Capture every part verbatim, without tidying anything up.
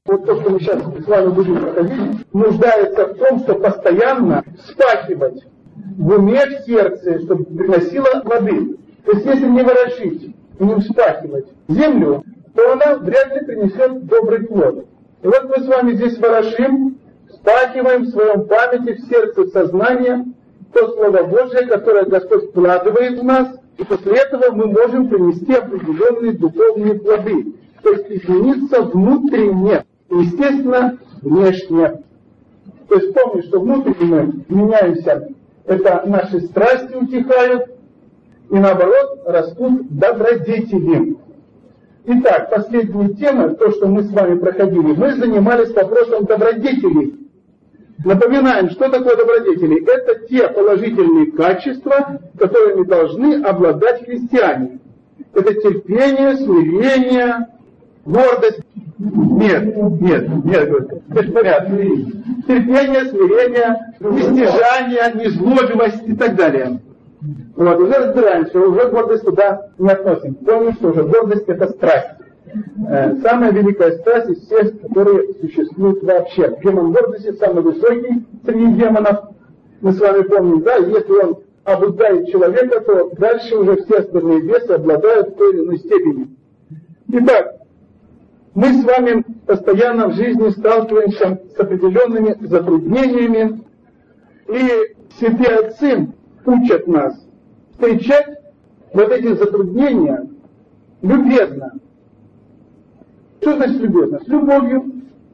Вот то, что мы сейчас с вами будем проходить, нуждается в том, чтобы постоянно вспахивать в уме, в сердце, чтобы приносило воды. То есть если не ворошить и не вспахивать землю, то она вряд ли принесет добрый плод. И вот мы с вами здесь ворошим, вспахиваем в своем памяти, в сердце, в сознании то Слово Божие, которое Господь вкладывает в нас, и после этого мы можем принести определенные духовные плоды. То есть измениться внутренне, и, естественно, внешне. То есть помни, что внутренне мы меняемся, это наши страсти утихают, и наоборот растут добродетели. Итак, последняя тема, то, что мы с вами проходили, мы занимались вопросом добродетелей. Напоминаем, что такое добродетели? Это те положительные качества, которыми должны обладать христиане. Это терпение, смирение, гордость. Нет, нет, нет, это порядок. Терпение, смирение, нестяжание, незлобивость и так далее. Вот, уже разбираемся, уже гордость туда не относим. Помним, что уже гордость это страсть. Э, самая великая страсть из всех, которые существуют вообще. Демон гордости самый высокий среди демонов. Мы с вами помним, да, если он обуздает человека, то дальше уже все остальные бесы обладают в той или иной степени. Итак, мы с вами постоянно в жизни сталкиваемся с определенными затруднениями, и святые отцы учат нас встречать вот эти затруднения любезно. Что значит любезно? С любовью.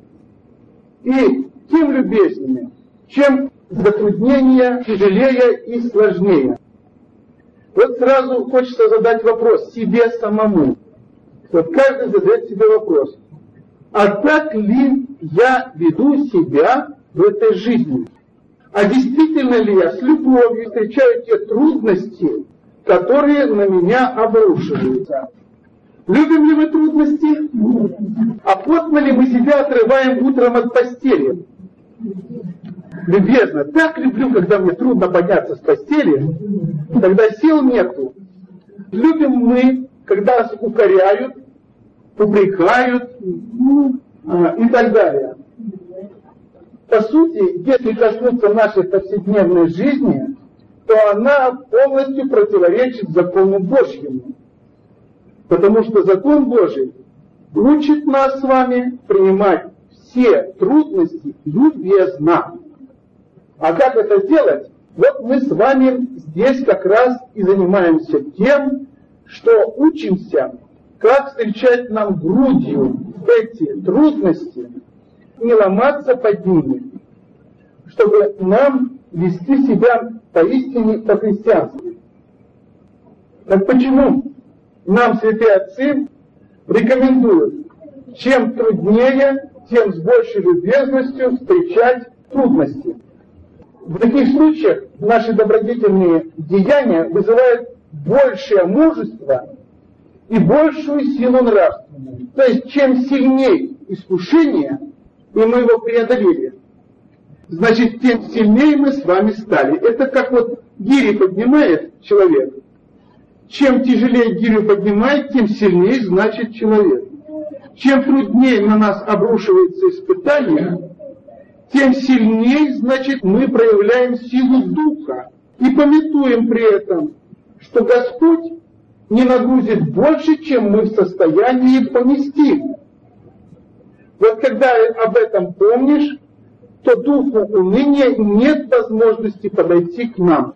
И тем любезнее, чем затруднения тяжелее и сложнее. Вот сразу хочется задать вопрос себе самому. Вот каждый задает себе вопрос. А так ли я веду себя в этой жизни? А действительно ли я с любовью встречаю те трудности, которые на меня обрушиваются? Любим ли мы трудности? А плотно ли мы себя отрываем утром от постели? Любезно, так люблю, когда мне трудно подняться с постели, когда сил нету. Любим мы, когда нас укоряют, упрекают и так далее. По сути, если коснуться нашей повседневной жизни, то она полностью противоречит закону Божьему. Потому что закон Божий учит нас с вами принимать все трудности любезно. А как это сделать? Вот мы с вами здесь как раз и занимаемся тем, что учимся, как встречать нам грудью эти трудности, не ломаться под ними, чтобы нам вести себя поистине по-христиански. Так почему нам святые отцы рекомендуют, чем труднее, тем с большей любезностью встречать трудности? В таких случаях наши добродетельные деяния вызывают большее мужество и большую силу нравственную. То есть, чем сильнее искушение, и мы его преодолели, значит, тем сильнее мы с вами стали. Это как вот гири поднимает человек. Чем тяжелее гирю поднимает, тем сильнее значит человек. Чем труднее на нас обрушивается испытание, тем сильнее, значит, мы проявляем силу духа. И памятуем при этом, что Господь не нагрузит больше, чем мы в состоянии поместить. Вот когда об этом помнишь, то духу уныния нет возможности подойти к нам.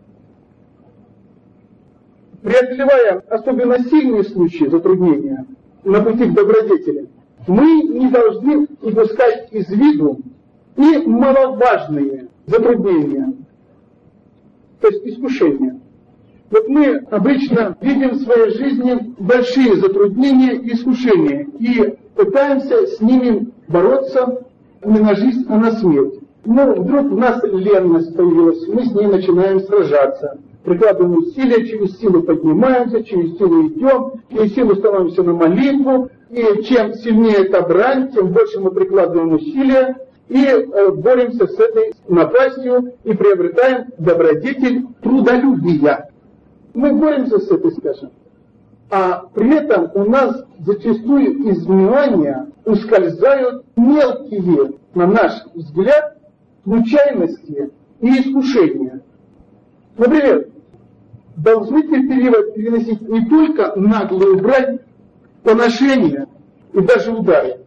Преодолевая особенно сильные случаи затруднения на пути к добродетели, мы не должны упускать из виду и маловажные затруднения, то есть искушения. Вот мы обычно видим в своей жизни большие затруднения и искушения и пытаемся с ними бороться не на жизнь, а на смерть. Но вдруг у нас ленность появилась, мы с ней начинаем сражаться. Прикладываем усилия, через силу поднимаемся, через силу идем, через силу становимся на молитву. И чем сильнее эта брань, тем больше мы прикладываем усилия и э, боремся с этой напастью и приобретаем добродетель трудолюбия. Мы боремся с этой, скажем. А при этом у нас зачастую из внимания ускользают мелкие, на наш взгляд, случайности и искушения. Например, должны терпеливо переносить не только наглую брань, поношение и даже удары,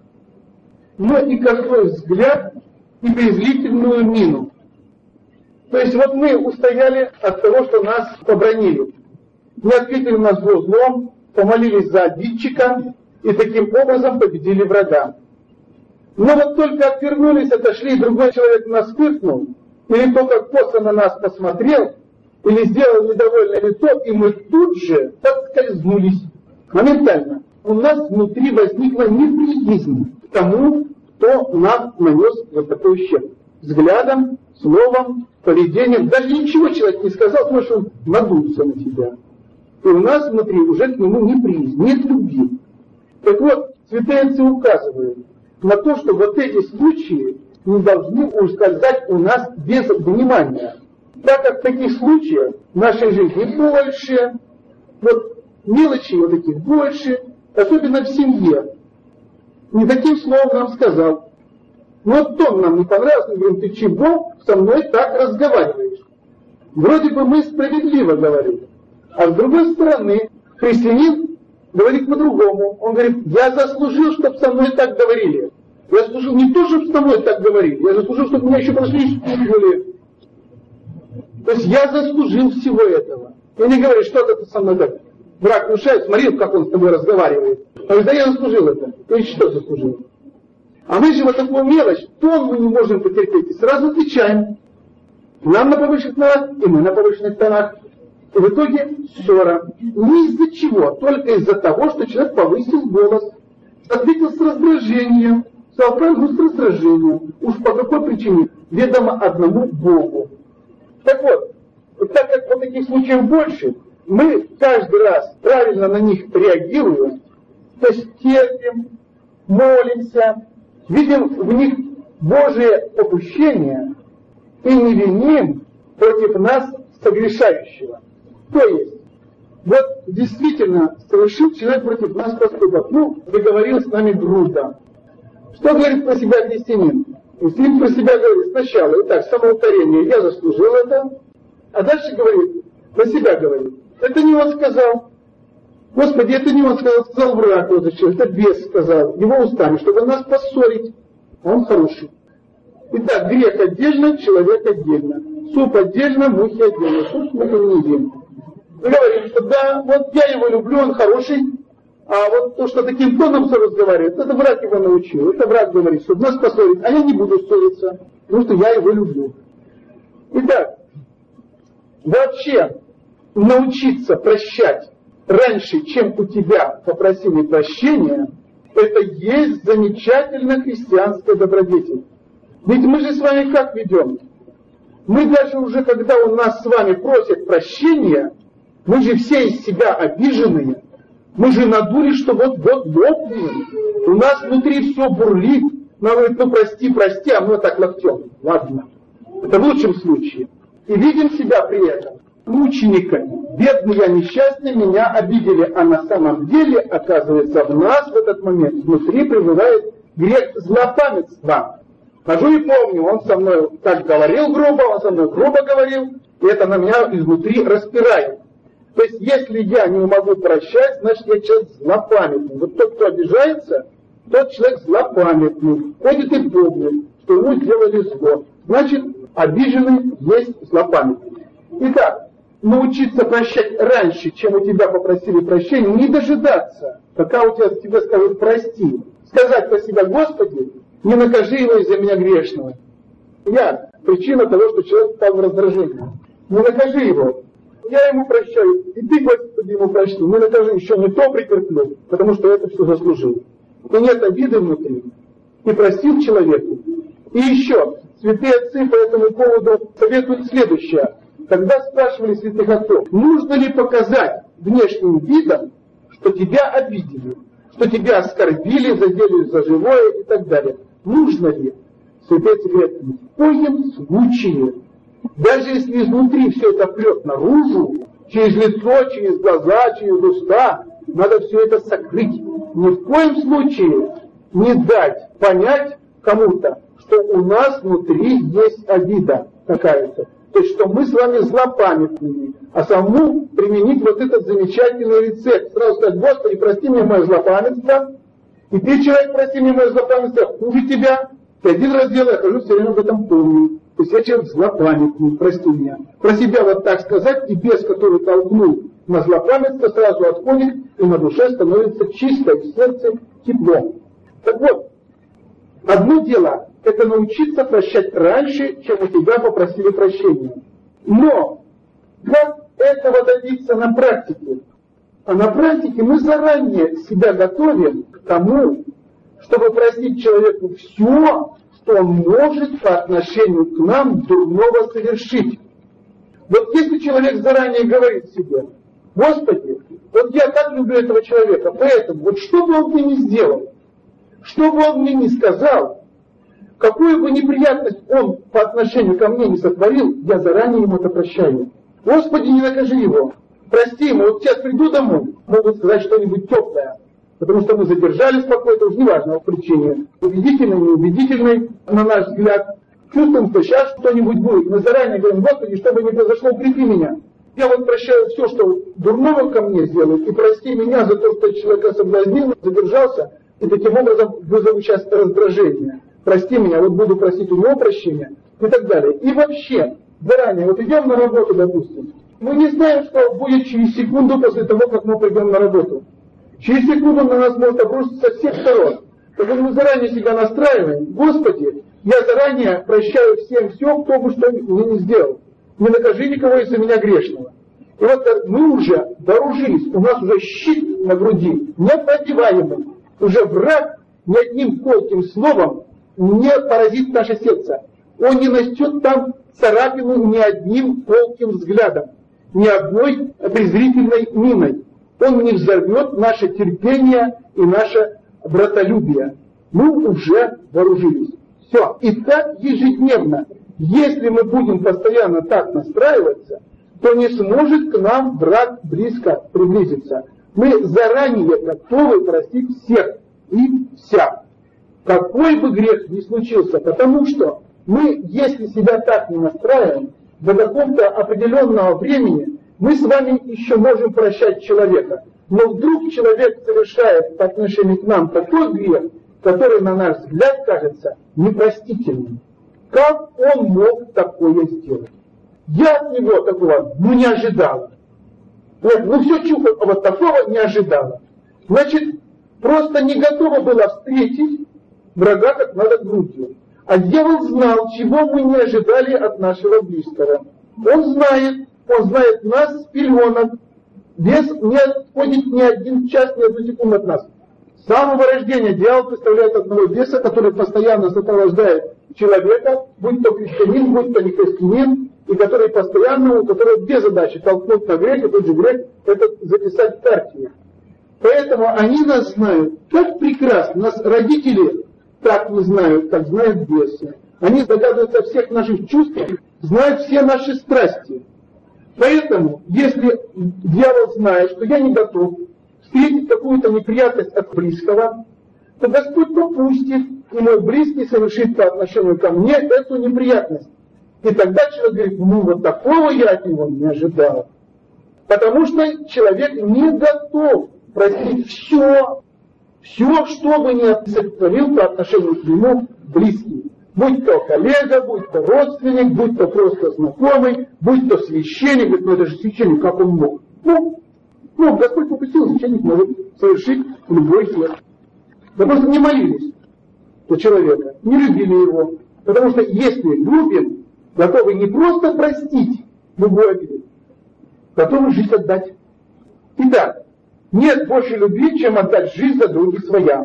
но и косой взгляд и презрительную мину. То есть вот мы устояли от того, что нас побранили. Не ответили на зло злом, помолились за обидчика и таким образом победили врага. Но вот только отвернулись, отошли, и другой человек нас фыркнул, или только косо на нас посмотрел, или сделал недовольное лицо, и мы тут же подскользнулись. Моментально. У нас внутри возникла неприязнь к тому, кто нам нанес вот такой ущерб. Взглядом, словом, поведением. Даже ничего человек не сказал, потому что он надулся на тебя. И у нас внутри уже к нему неприязнь, нет любви. Так вот, святые отцы указывают на то, что вот эти случаи не должны ускользать у нас без внимания. Так как таких случаев в нашей жизни больше, вот мелочей вот таких больше, особенно в семье. Не таким словом нам сказал. Вот тон нам не понравился, мы говорим, ты чего со мной так разговариваешь? Вроде бы мы справедливо говорим. А с другой стороны, христианин говорит по-другому. Он говорит, я заслужил, чтобы со мной так говорили. Я заслужил не то, чтобы со мной так говорили, я заслужил, чтобы меня еще пошли и спугнули. То есть я заслужил всего этого. И не говорит, что это со мной так. Враг внушает, смотри, как он с тобой разговаривает. Он говорит, да я заслужил это. И что заслужил? А мы же вот такую мелочь, тон мы не можем потерпеть. И сразу отвечаем. Нам на повышенных тонах, и мы на повышенных тонах. И в итоге ссора. Не из-за чего, только из-за того, что человек повысил голос, ответил с раздражением, сказал правду с раздражением. Уж по какой причине? Ведомо одному Богу. Так вот, так как вот таких случаев больше, мы каждый раз правильно на них реагируем, то есть терпим, молимся, видим в них Божие попущение и не виним против нас согрешающего. То есть, вот действительно совершил человек против нас поступок, ну, договорил с нами грубо. Что говорит про себя христианин? Если про себя говорит сначала, итак, самоударение, я заслужил это, а дальше говорит, про себя говорит. Это не он сказал. Господи, это не он сказал, сказал враг, вот это бес сказал, его устами, чтобы нас поссорить. Он хороший. Итак, грех отдельно, человек отдельно. Суп отдельно, мухи отдельно. Суп мы не едим. Мы говорим, что да, вот я его люблю, он хороший, а вот то, что таким тоном все разговаривает, это враг его научил. Это враг говорит, чтобы нас поссорить, а я не буду ссориться, потому что я его люблю. Итак, вообще научиться прощать раньше, чем у тебя попросили прощения, это есть замечательная христианская добродетель. Ведь мы же с вами как ведем? Мы даже уже, когда у нас с вами просят прощения, мы же все из себя обиженные, мы же надули, что вот-вот лопнем. У нас внутри все бурлит. Нам говорит, ну прости, прости, а мы так локтем. Ладно. Это в лучшем случае. И видим себя при этом мучениками. Бедный я несчастный, меня обидели. А на самом деле, оказывается, в нас в этот момент внутри пребывает грех злопамятства. Хожу и помню, он со мной так говорил грубо, он со мной грубо говорил, и это на меня изнутри распирает. То есть, если я не могу прощать, значит, я человек злопамятный. Вот тот, кто обижается, тот человек злопамятный. Ходит и помнит, что ему сделали зло. Значит, обиженный есть злопамятный. Итак, научиться прощать раньше, чем у тебя попросили прощения, не дожидаться, пока у тебя тебе скажут прости. Сказать про себя, Господи, не накажи его из-за меня грешного. Я причина того, что человек стал в раздражении. Не накажи его. Я ему прощаю, и ты, Господи, ему прощи. Не накажи, еще не то претерплю, потому что это все заслужил. И нет обиды внутри. И простил человеку. И еще, святые отцы по этому поводу советуют следующее. Когда спрашивали святых отцов, нужно ли показать внешним видом, что тебя обидели, что тебя оскорбили, задели за живое и так далее. Нужно ли? Святые отцы говорят, ни в коем случае. Даже если изнутри все это прет наружу, через лицо, через глаза, через уста. Надо все это сокрыть. Ни в коем случае не дать понять кому-то, что у нас внутри есть обида какая-то. То есть, что мы с вами злопамятные. А самому применить вот этот замечательный рецепт. Сразу сказать: Господи, прости мне мое злопамятство. И ты, человек, прости мне мое злопамятство, хуже тебя. Ты один раз делай, я хожу все время в этом помню. То есть я человек злопамятный, прости меня. Про себя вот так сказать, и бес, который толкнул на злопамятство, сразу отходит, и на душе становится чисто, в сердце тепло. Так вот, одно дело — это научиться прощать раньше, чем у тебя попросили прощения. Но как этого добиться на практике? А на практике мы заранее себя готовим к тому, чтобы простить человеку все, что он может по отношению к нам дурного совершить. Вот если человек заранее говорит себе: Господи, вот я так люблю этого человека, поэтому вот что бы он мне ни сделал, что бы он мне ни сказал, какую бы неприятность он по отношению ко мне не сотворил, я заранее ему это прощаю. Господи, не накажи его, прости ему, вот сейчас приду домой, могут сказать что-нибудь теплое, потому что мы задержались по какой-то, уж неважно, причине, убедительной, неубедительной, на наш взгляд, чувствуем, что сейчас что-нибудь будет. Мы заранее говорим: Господи, чтобы не произошло, укрепи меня. Я вот прощаю все, что дурного ко мне сделают, и прости меня за то, что человека соблазнил, задержался, и таким образом вызову сейчас раздражение. Прости меня, вот буду просить у него прощения, и так далее. И вообще, заранее, вот идем на работу, допустим, мы не знаем, что будет через секунду после того, как мы придем на работу. Через секунду на нас может обрушиться со всех сторон. Так вот мы заранее себя настраиваем: Господи, я заранее прощаю всем все, кто бы что мне не сделал. Не накажи никого из-за меня грешного. И вот мы уже вооружились, у нас уже щит на груди, непробиваемый. Уже враг ни одним колким словом не поразит наше сердце. Он не найдет там царапину ни одним колким взглядом, ни одной презрительной миной. Он не взорвет наше терпение и наше братолюбие. Мы уже вооружились. Все. И так ежедневно. Если мы будем постоянно так настраиваться, то не сможет к нам враг близко приблизиться. Мы заранее готовы простить всех и вся. Какой бы грех ни случился, потому что мы, если себя так не настраиваем, до какого-то определенного времени мы с вами еще можем прощать человека. Но вдруг человек совершает по отношению к нам такой грех, который, на наш взгляд, кажется непростительным. Как он мог такое сделать? Я от него такого ну, не ожидала. Вот, ну все чухо, а вот такого не ожидала. Значит, просто не готова была встретить врага как надо грудью. А дьявол знал, чего мы не ожидали от нашего близкого. Он знает, он знает нас с пеленок. Бес не отходит ни один час, ни одну секунду от нас. С самого рождения дьявол представляет одного беса, который постоянно сопровождает человека, будь то христианин, будь то не христианин, и который постоянно, у которого две задачи: толкнуть на грех, и тот же грех — это записать в карте. Поэтому они нас знают как прекрасно. Нас родители так не знают, как знают бесы. Они догадываются о всех наших чувствах, знают все наши страсти. Поэтому, если дьявол знает, что я не готов встретить какую-то неприятность от близкого, то Господь попустит, и мой близкий совершит по отношению ко мне эту неприятность. И тогда человек говорит: ну вот такого я от него не ожидал. Потому что человек не готов простить все, все, что бы ни сотворил по отношению к нему близкий. Будь то коллега, будь то родственник, будь то просто знакомый, будь то священник. Говорит: ну это же священник, как он мог? Ну, ну Господь попустил, священник может совершить любой грех. Да просто не молились за человека, не любили его. Потому что если любим, готовы не просто простить любой обиду, готовы жизнь отдать. Итак, нет больше любви, чем отдать жизнь за других своя.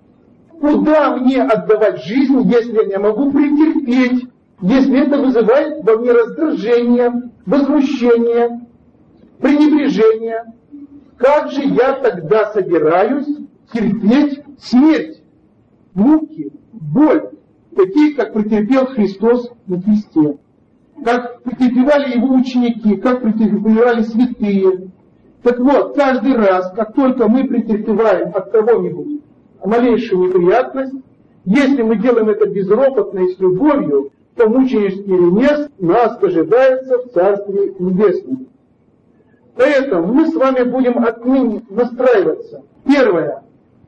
Куда мне отдавать жизнь, если я не могу претерпеть, если это вызывает во мне раздражение, возмущение, пренебрежение? Как же я тогда собираюсь терпеть смерть, муки, боль, такие, как претерпел Христос на кресте? как претерпевали его ученики, как претерпевали святые. Так вот, каждый раз, как только мы претерпеваем от кого-нибудь малейшую неприятность, если мы делаем это безропотно и с любовью, то мученический венец нас ожидается в Царстве Небесном. Поэтому мы с вами будем отныне настраиваться. Первое.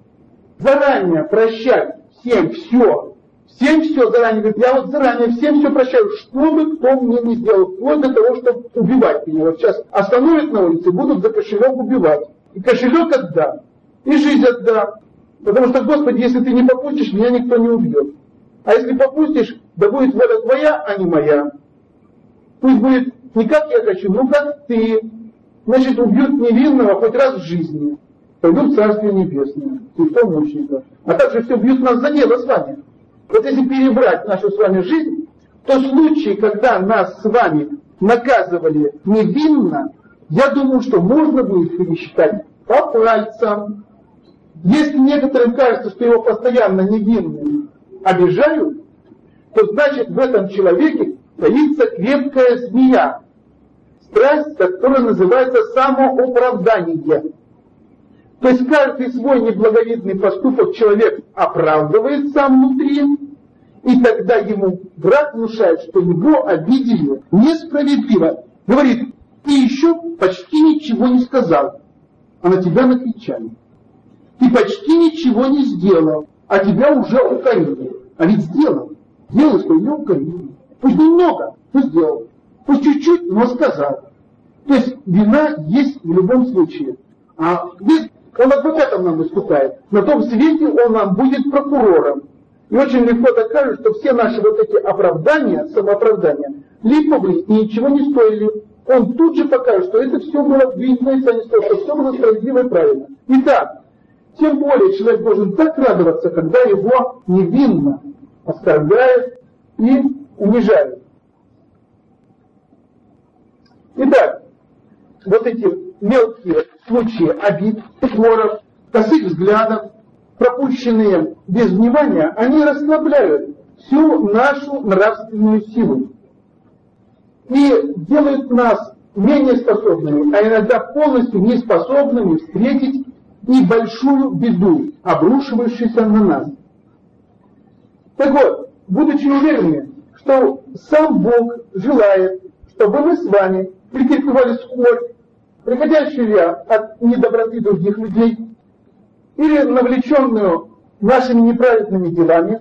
Заранее прощать всем все. Всем все заранее. Говорит, я вот заранее всем все прощаю, что бы кто мне не сделал, вплоть до того, чтобы убивать меня. Вот сейчас остановят на улице, будут за кошелек убивать. И кошелек отдам, и жизнь отдам. Потому что, Господи, если ты не попустишь, меня никто не убьет. А если попустишь, да будет воля твоя, а не моя. Пусть будет не как я хочу, но как ты. Значит, убьют невинного хоть раз в жизни. Пойдут в Царствие Небесное, Христом мученика. А также все бьют нас за дело с вами. Вот если перебрать нашу с вами жизнь, то случаи, когда нас с вами наказывали невинно, я думаю, что можно будет пересчитать по пальцам. Если некоторым кажется, что его постоянно невинным обижают, то значит в этом человеке таится крепкая змея. Страсть, которая называется самооправдание. То есть каждый свой неблаговидный поступок человек оправдывает сам внутри, и тогда ему враг внушает, что его обидели несправедливо. Говорит, ты еще почти ничего не сказал, а на тебя накричали. Ты почти ничего не сделал, а тебя уже укорили. А ведь сделал. Сделал, что ее укорили. Пусть немного, но сделал. Пусть чуть-чуть, но сказал. То есть вина есть в любом случае. А здесь он адвокатом нам выступает. На том свете он нам будет прокурором. И очень легко докажет, что все наши вот эти оправдания, самооправдания, липовые и ничего не стоили. Он тут же покажет, что это все было видно и что все было справедливо и правильно. Итак, тем более человек должен так радоваться, когда его невинно оскорбляют и унижают. Итак, вот эти мелкие случаи обид, укоров, косых взглядов, пропущенные без внимания, они расслабляют всю нашу нравственную силу и делают нас менее способными, а иногда полностью неспособными встретить и большую беду, обрушивающуюся на нас. Так вот, будучи уверенными, что сам Бог желает, чтобы мы с вами претерпевали скорбь, приходящую от недоброты других людей, или навлеченную нашими неправедными делами,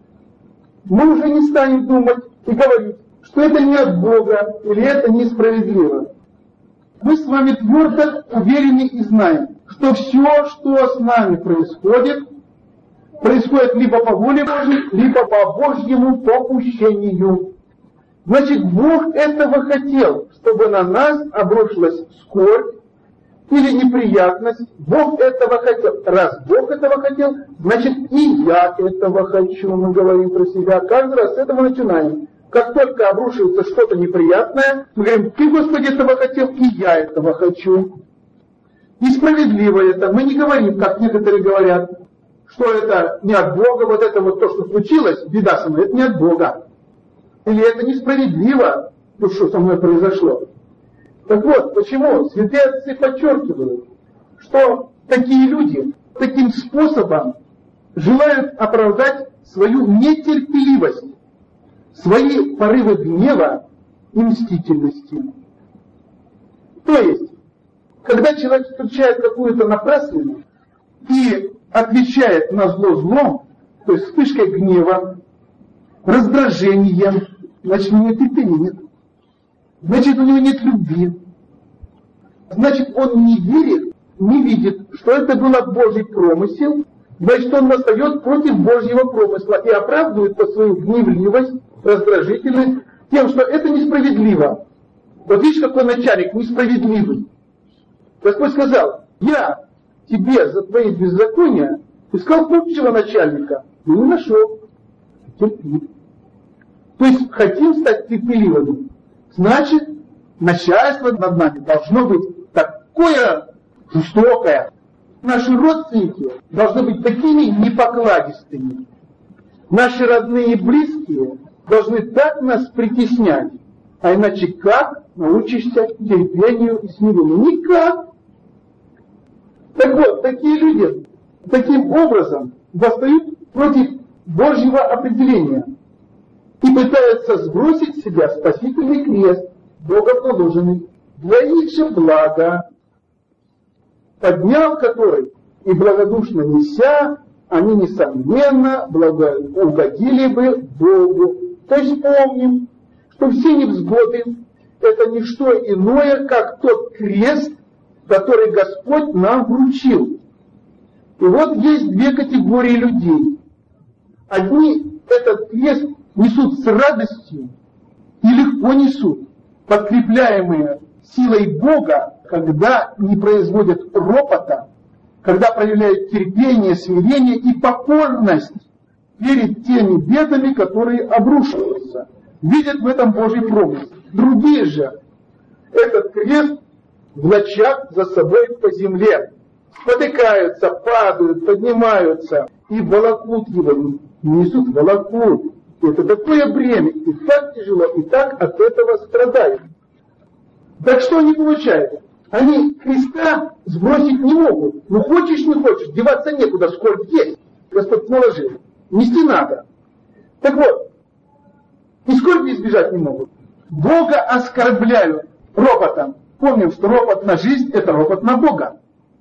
мы уже не станем думать и говорить, что это не от Бога или это несправедливо. Мы с вами твердо уверены и знаем, что все, что с нами происходит, происходит либо по воле Божьей, либо по Божьему попущению. Значит, Бог этого хотел, чтобы на нас обрушилась скорбь или неприятность. Бог этого хотел. Раз Бог этого хотел, значит и я этого хочу. Мы говорим про себя. Каждый раз с этого начинаем. Как только обрушивается что-то неприятное, мы говорим, ты, Господи, этого хотел, и я этого хочу. Несправедливо это. Мы не говорим, как некоторые говорят, что это не от Бога, вот это вот то, что случилось, беда со мной, это не от Бога. Или это несправедливо, то, что со мной произошло. Так вот, почему святые отцы подчеркивают, что такие люди таким способом желают оправдать свою нетерпеливость, свои порывы гнева и мстительности. То есть, когда человек встречает какую-то напраслину и отвечает на зло злом, то есть вспышкой гнева, раздражением, значит, у него терпения нет. Значит, у него нет любви. Значит, он не верит, не видит, что это был Божий промысел, значит, он восстает против Божьего промысла и оправдывает по свою гневливость, раздражительность тем, что это несправедливо. Вот видишь, какой начальник несправедливый. Господь сказал, я тебе за твои беззакония искал лучшего начальника, но не нашел. Терпи. То есть хотим стать терпеливыми. Значит, начальство над нами должно быть такое жестокое. Наши родственники должны быть такими непокладистыми. Наши родные и близкие должны так нас притеснять, А иначе как научишься терпению и смирению? Никак. Так вот, такие люди таким образом восстают против Божьего определения и пытаются сбросить с себя спасительный крест, Богом наложенный, для их же блага, поднял который и благодушно неся, они, несомненно, благо... угодили бы Богу. То есть помним, что все невзгоды — это не что иное, как тот крест, который Господь нам вручил. И вот есть две категории людей. Одни этот крест несут с радостью и легко несут, подкрепляемые силой Бога, когда не производят ропота, когда проявляют терпение, смирение и покорность перед теми бедами, которые обрушиваются. Видят в этом Божий промысел. Другие же этот крест влачат за собой по земле, спотыкаются, падают, поднимаются и волокут его, несут, волокут. Это такое бремя, и так тяжело, и так от этого страдают. Так что они получают? Они креста сбросить не могут. Ну хочешь, не хочешь, деваться некуда, скорбь есть. Господь наложил. Нести надо. Так вот, и скорби избежать не могут. Бога оскорбляют ропотом. Помним, что ропот на жизнь — это ропот на Бога.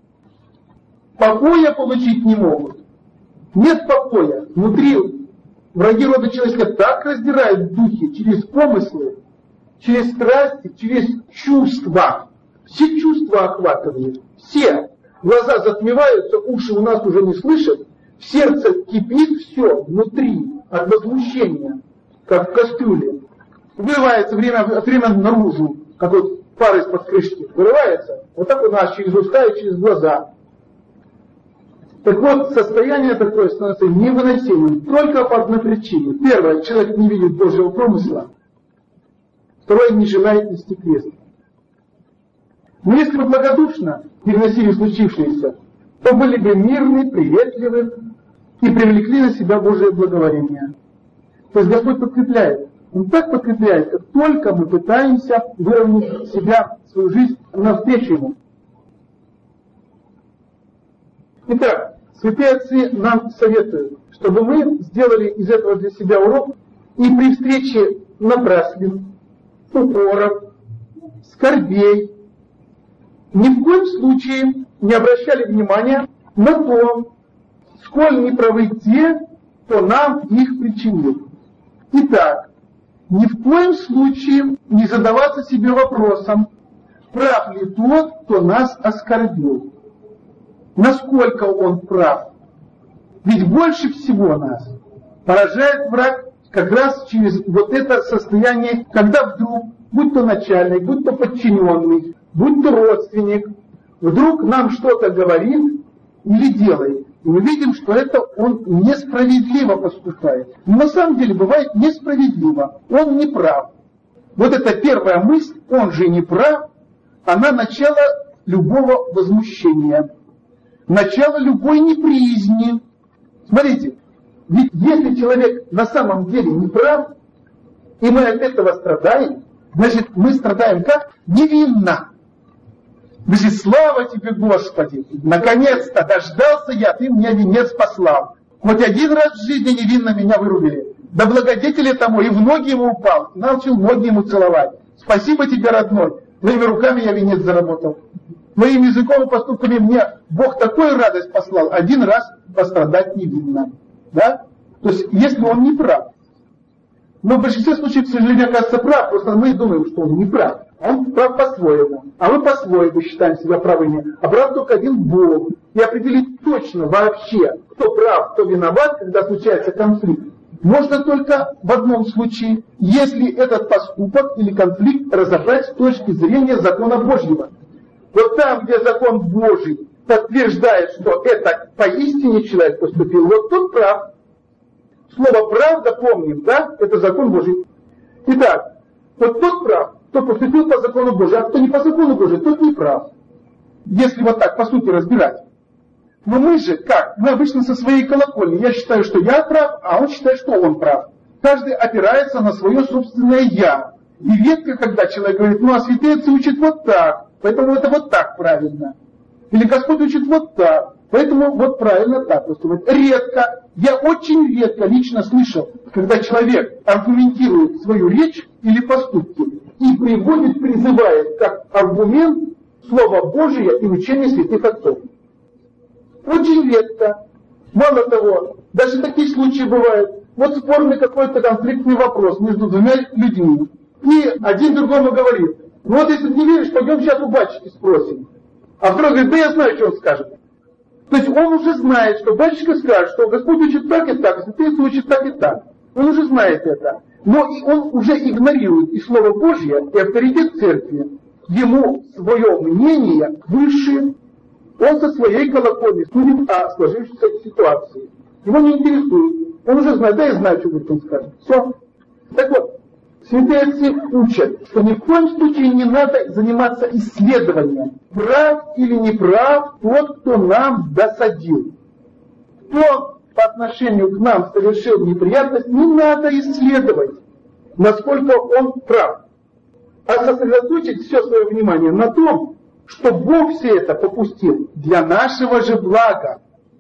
Покоя получить не могут. Нет покоя. Внутри враги рода человеческого так раздирают духи через помыслы, через страсти, через чувства. Все чувства охватывают. Все. Глаза затмеваются, уши у нас уже не слышат. В сердце кипит все внутри от возмущения, как в кастрюле. Вырывается время от времени наружу, как вот пар из-под крышки. Вырывается, вот так у нас через уста и через глаза. Так вот, состояние такое становится невыносимым только по одной причине. Первое, человек не видит Божьего промысла. Второе, не желает нести крест. Но если бы благодушно переносили случившееся, то были бы мирны, приветливы и привлекли на себя Божие благоволение. То есть Господь подкрепляет. Он так подкрепляет, как только мы пытаемся выровнять себя, свою жизнь навстречу Ему. Итак, святые отцы нам советуют, чтобы мы сделали из этого для себя урок и при встрече напраслин, упоров, скорбей ни в коем случае не обращали внимания на то, сколь неправы те, кто нам их причинил. Итак, ни в коем случае не задаваться себе вопросом, прав ли тот, кто нас оскорбил. Насколько он прав? Ведь больше всего нас поражает враг как раз через вот это состояние, когда вдруг, будь то начальник, будь то подчиненный, будь то родственник, вдруг нам что-то говорит или делает. И мы видим, что это он несправедливо поступает. Но на самом деле бывает несправедливо. Он не прав. Вот эта первая мысль, он же не прав, она начало любого возмущения. Начало любой неприязни. Смотрите, ведь если человек на самом деле не прав, и мы от этого страдаем, значит, мы страдаем как? Невинно. Значит, слава тебе, Господи! Наконец-то дождался я, ты мне венец послал. Хоть один раз в жизни невинно меня вырубили. Да благодетели тому, и в ноги ему упал, и начал ноги ему целовать. Спасибо тебе, родной. Твоими руками я венец заработал. Моим языком и поступками мне Бог такую радость послал, один раз пострадать невинно. Да? То есть, если он не прав. Но в большинстве случаев, к сожалению, оказывается прав, просто мы думаем, что он не прав. Он прав по-своему. А мы по-своему считаем себя правыми. А прав только один Бог. И определить точно вообще, кто прав, кто виноват, когда случается конфликт, можно только в одном случае, если этот поступок или конфликт разобрать с точки зрения закона Божьего. Вот там, где закон Божий подтверждает, что это поистине человек поступил, вот тот прав. Слово «правда», помним, да? Это закон Божий. Итак, вот тот прав, кто поступил по закону Божию, а кто не по закону Божию, тот не прав. Если вот так, по сути, разбирать. Но мы же, как? Мы обычно со своей колокольни. Я считаю, что я прав, а он считает, что он прав. Каждый опирается на свое собственное «я». И редко, когда человек говорит, ну а святые отцы учат вот так, поэтому это вот так правильно. Или Господь учит вот так, поэтому вот правильно так поступать. Редко, я очень редко лично слышал, когда человек аргументирует свою речь или поступки и приводит, призывает как аргумент Слово Божие и учение святых отцов. Очень редко. Мало того, даже такие случаи бывают. Вот спорный какой-то конфликтный вопрос между двумя людьми. И один другому говорит, ну вот если ты не веришь, пойдем сейчас у батюшки спросим. А второй говорит, да я знаю, что он скажет. То есть он уже знает, что батюшка скажет, что Господь учит так и так, а святые учат так и так. Он уже знает это. Но и он уже игнорирует и Слово Божье, и авторитет церкви. Ему свое мнение выше. Он со своей колокольни судит о сложившейся ситуации. Его не интересует. Он уже знает, да я знаю, что он скажет. Все. Так вот, святые отцы учат, что ни в коем случае не надо заниматься исследованием, прав или не прав тот, кто нам досадил. Кто по отношению к нам совершил неприятность, не надо исследовать, насколько он прав. А сосредоточить все свое внимание на том, что Бог все это попустил для нашего же блага.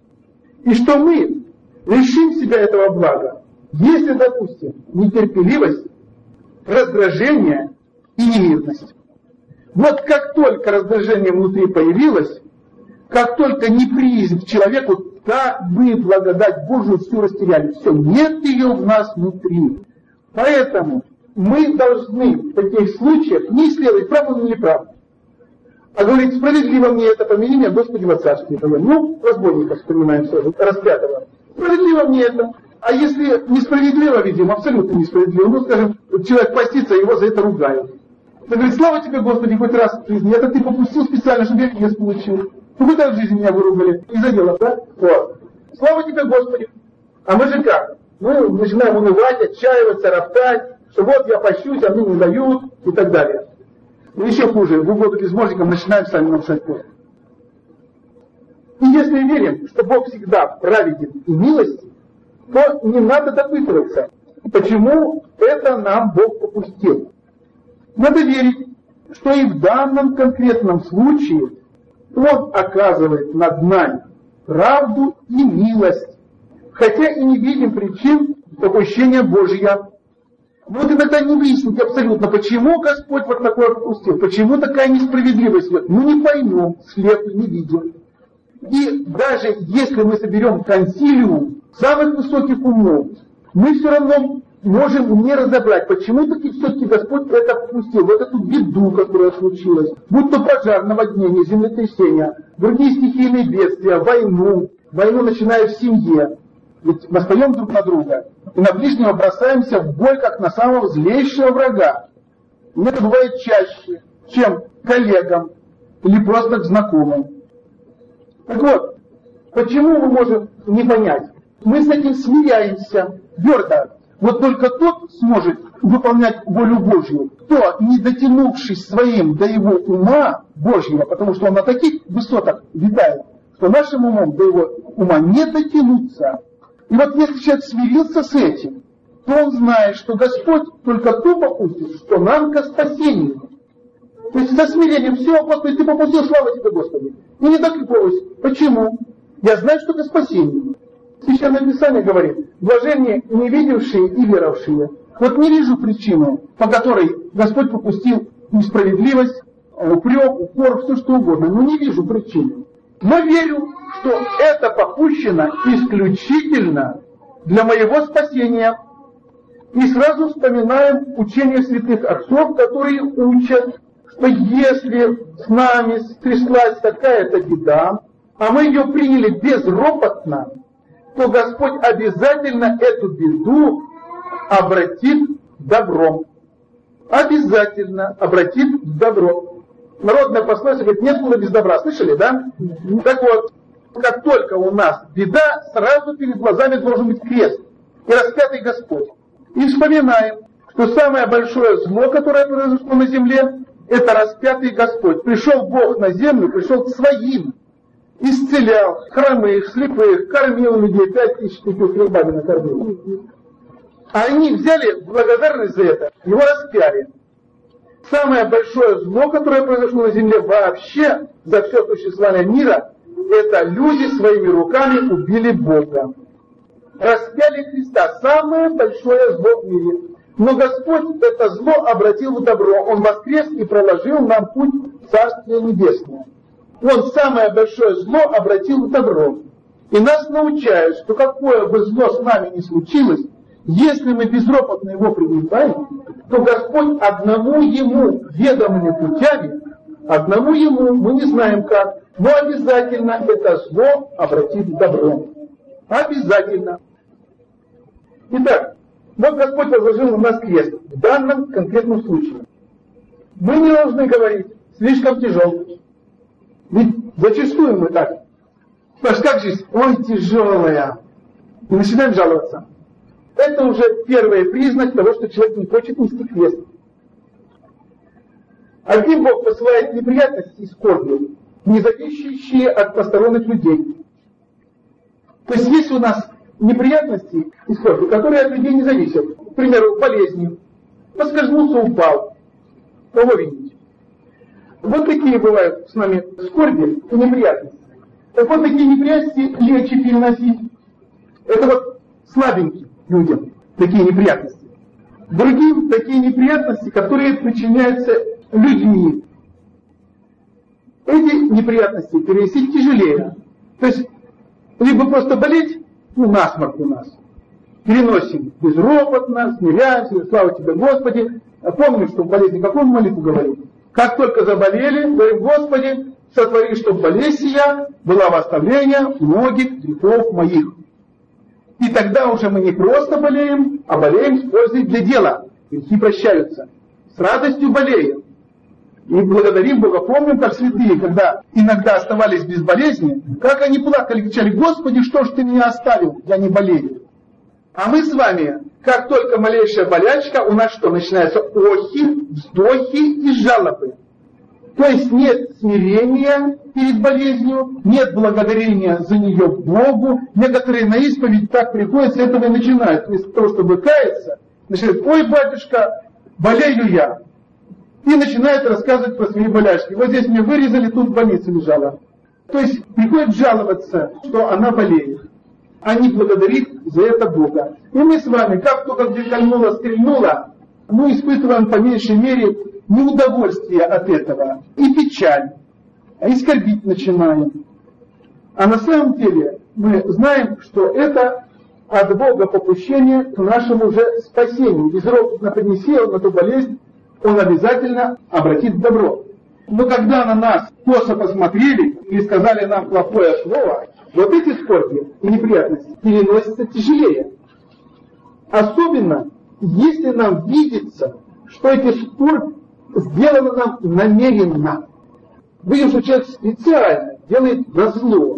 И что мы лишим себя этого блага, если допустим нетерпеливость, раздражение и немирность. Вот как только раздражение внутри появилось, как только неприязнь к человеку, так мы благодать Божию всю растеряли. Все, нет ее в нас внутри. Поэтому мы должны в таких случаях не исследовать, прав он или не прав. А говорит, справедливо мне это, помяни меня, Господи, во царстве Твоем. Ну, разбойника вспоминаем сразу, распятого. Справедливо мне это. А если несправедливо, видимо, абсолютно несправедливо, ну, скажем, человек постится, его за это ругают. Он говорит, слава тебе, Господи, хоть раз в жизни, это ты попустил специально, чтобы я крест получил. Ну, хоть раз в жизни меня выругали, из-за дела, да? Вот. Слава тебе, Господи. А мы же как? Мы начинаем унывать, отчаиваться, роптать, что вот я пощусь, а мне не дают, и так далее. И еще хуже, в угоду безбожникам начинаем сами нарушать пост. И если верим, что Бог всегда праведен и милостив, то не надо допытываться, почему это нам Бог попустил. Надо верить, что и в данном конкретном случае Он оказывает над нами правду и милость, хотя и не видим причин попущения Божьего. Вот иногда не выяснить абсолютно, почему Господь вот такое попустил, почему такая несправедливость. Ну не поймем, слепы, не видим. И даже если мы соберем консилиум самых высоких умов, мы все равно можем не разобрать, почему таки все-таки Господь это попустил, вот эту беду, которая случилась, будь то пожар, наводнение, землетрясение, другие стихийные бедствия, войну, войну начиная в семье. Ведь мы стоим друг на друга и на ближнего бросаемся в бой, как на самого злейшего врага. И это бывает чаще, чем к коллегам или просто к знакомым. Так вот, почему мы можем не понять? Мы с этим смиряемся твердо. Вот только тот сможет выполнять волю Божью, кто, не дотянувшись своим до его ума Божьего, потому что он на таких высотах витает, что нашим умом до его ума не дотянуться. И вот если человек смирился с этим, то он знает, что Господь только то попустит, что нам ко спасению. То есть со смирением все, Господи, ты попустил, слава тебе, Господи. И не доклепалось. Почему? Я знаю, что ко спасению. Священное Писание говорит, блаженные не видевшие и веровавшие. Вот не вижу причины, по которой Господь попустил несправедливость, упрек, укор, все что угодно. Но не вижу причины. Но верю, что это попущено исключительно для моего спасения. И сразу вспоминаем учение святых отцов, которые учат, что если с нами стряслась такая-то беда, а мы ее приняли безропотно, то Господь обязательно эту беду обратит в добро. Обязательно обратит в добро. Народная пословица говорит, нет худа без добра. Слышали, да? Так вот, как только у нас беда, сразу перед глазами должен быть крест и распятый Господь. И вспоминаем, что самое большое зло, которое произошло на земле, это распятый Господь. Пришел Бог на землю, пришел к своим, исцелял хромых, слепых, кормил людей, пять тысяч таких хлебами накормил. А они взяли благодарность за это, его распяли. Самое большое зло, которое произошло на земле вообще за все существование мира, это люди своими руками убили Бога. Распяли Христа. Самое большое зло в мире. Но Господь это зло обратил в добро. Он воскрес и проложил нам путь в Царствие Небесное. Он самое большое зло обратил в добро. И нас научают, что какое бы зло с нами ни случилось, если мы безропотно его принимаем, то Господь одному Ему ведомыми путями, одному Ему, мы не знаем как, но обязательно это зло обратит в добро. Обязательно. Итак, вот Господь возложил на нас крест в данном конкретном случае. Мы не должны говорить, слишком тяжелый. Ведь зачастую мы так. Потому что как жизнь? Ой, тяжелая. И начинаем жаловаться. Это уже первый признак того, что человек не хочет нести крест. Один Бог посылает неприятности и скорби, не зависящие от посторонних людей. То есть есть у нас неприятности и скорби, которые от людей не зависят. К примеру, болезни. Поскользнулся, упал. Кого винить? Вот такие бывают с нами скорби и неприятности. Так вот такие неприятности легче переносить. Это вот слабенькие людям такие неприятности. Другим такие неприятности, которые причиняются людьми. Эти неприятности переносить тяжелее. То есть, либо просто болеть, ну, насморк у нас. Переносим безропотно, смиряемся, слава тебе, Господи. Помню, что в болезни какую молитву говорим? Как только заболели, говорим, Господи, сотвори, чтобы болезнь сия была во оставление многих грехов моих. И тогда уже мы не просто болеем, а болеем с пользой для дела. Грехи прощаются. С радостью болеем. И благодарим Бога. Помним, как святые, когда иногда оставались без болезни, как они плакали, кричали, Господи, что ж ты меня оставил, я не болею. А мы с вами, как только малейшая болячка, у нас что, начинаются охи, вздохи и жалобы. То есть нет смирения перед болезнью, нет благодарения за нее Богу. Некоторые на исповедь так приходят, с этого и начинают. Вместо того, чтобы каяться, начинают, ой, батюшка, болею я. И начинают рассказывать про свои болячки. Вот здесь мне вырезали, тут в больнице лежала. То есть приходит жаловаться, что она болеет, а не благодарит за это Бога. И мы с вами, как только где кольнуло, стрельнуло, мы испытываем по меньшей мере неудовольствие от этого, и печаль, и скорбить начинаем. А на самом деле мы знаем, что это от Бога попущение к нашему же спасению. Безропотно принеси он эту болезнь, он обязательно обратит в добро. Но когда на нас косо посмотрели и сказали нам плохое слово, вот эти скорби и неприятности переносятся тяжелее. Особенно, если нам видится, что эти скорби сделаны нам намеренно. Видим, что человек специально делает назло.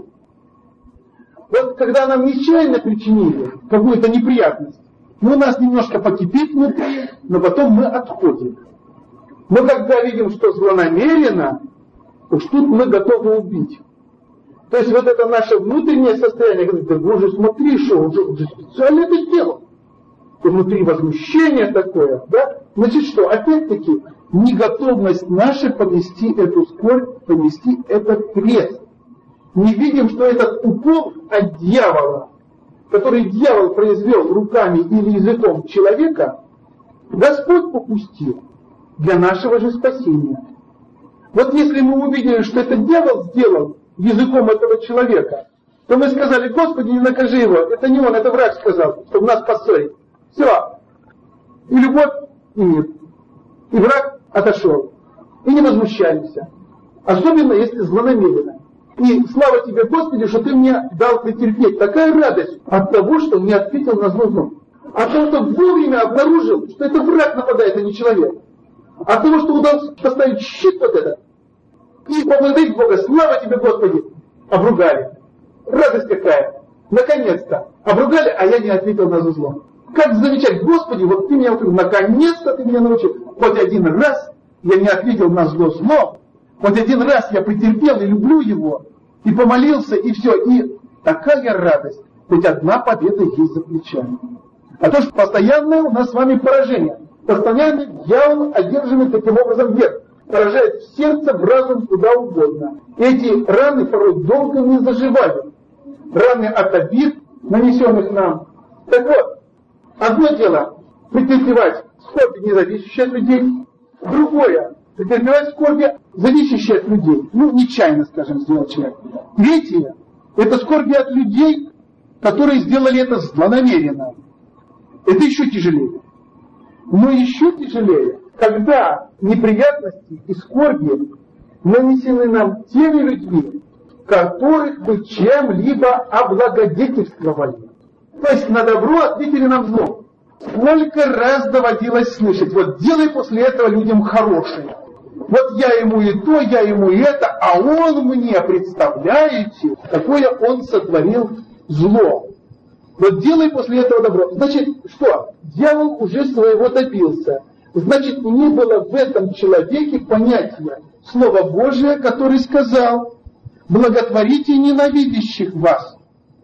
Вот когда нам нечаянно причинили какую-то неприятность, ну, у нас немножко покипит внутри, но потом мы отходим. Но когда видим, что злонамеренно, уж тут мы готовы убить. То есть вот это наше внутреннее состояние, говорит, да боже, смотри, что он же специально это сделал. И внутри возмущение такое, да? Значит что, опять-таки, неготовность наша понести эту скорбь, понести этот крест. Не видим, что этот укол от дьявола, который дьявол произвел руками или языком человека, Господь попустил для нашего же спасения. Вот если мы увидели, что это дьявол сделал языком этого человека, то мы сказали, Господи, не накажи его, это не он, это враг сказал, чтобы нас поссорить. Все. И любовь, и нет. И враг отошел. И не возмущаемся. Особенно, если злонамеренно. И слава тебе, Господи, что ты мне дал претерпеть. Такая радость от того, что мне ответил на зло злом. От того, что вовремя обнаружил, что это враг нападает, а не человек. От того, что удалось поставить щит вот этот. И поблагодарить Бога. Слава тебе, Господи. Обругали. Радость какая. Наконец-то. Обругали, а я не ответил на зло. Как замечать, Господи, вот ты меня научил, наконец-то ты меня научил. Хоть один раз я не ответил на зло зло, хоть один раз я претерпел и люблю его, и помолился, и все. И такая радость, хоть одна победа есть за плечами. А то, что постоянное у нас с вами поражение. Постоянно дьявол, одержанный таким образом вверх, поражает в сердце, в разум, куда угодно. Эти раны порой долго не заживают. Раны от обид, нанесенных нам. Так вот, одно дело претерпевать скорби, не зависящие от людей. Другое — претерпевать скорби, зависящие от людей. Ну, нечаянно, скажем, сделал человек. Третье — это скорби от людей, которые сделали это злонамеренно. Это еще тяжелее. Но еще тяжелее, когда неприятности и скорби нанесены нам теми людьми, которых мы чем-либо облагодетельствовали. То есть на добро ответили нам зло. Сколько раз доводилось слышать: вот делай после этого людям хорошее. Вот я ему и то, я ему и это, а он мне, представляете, какое он сотворил зло. Вот делай после этого добро. Значит, что? Дьявол уже своего добился. Значит, не было в этом человеке понятия Слова Божия, который сказал: благотворите ненавидящих вас.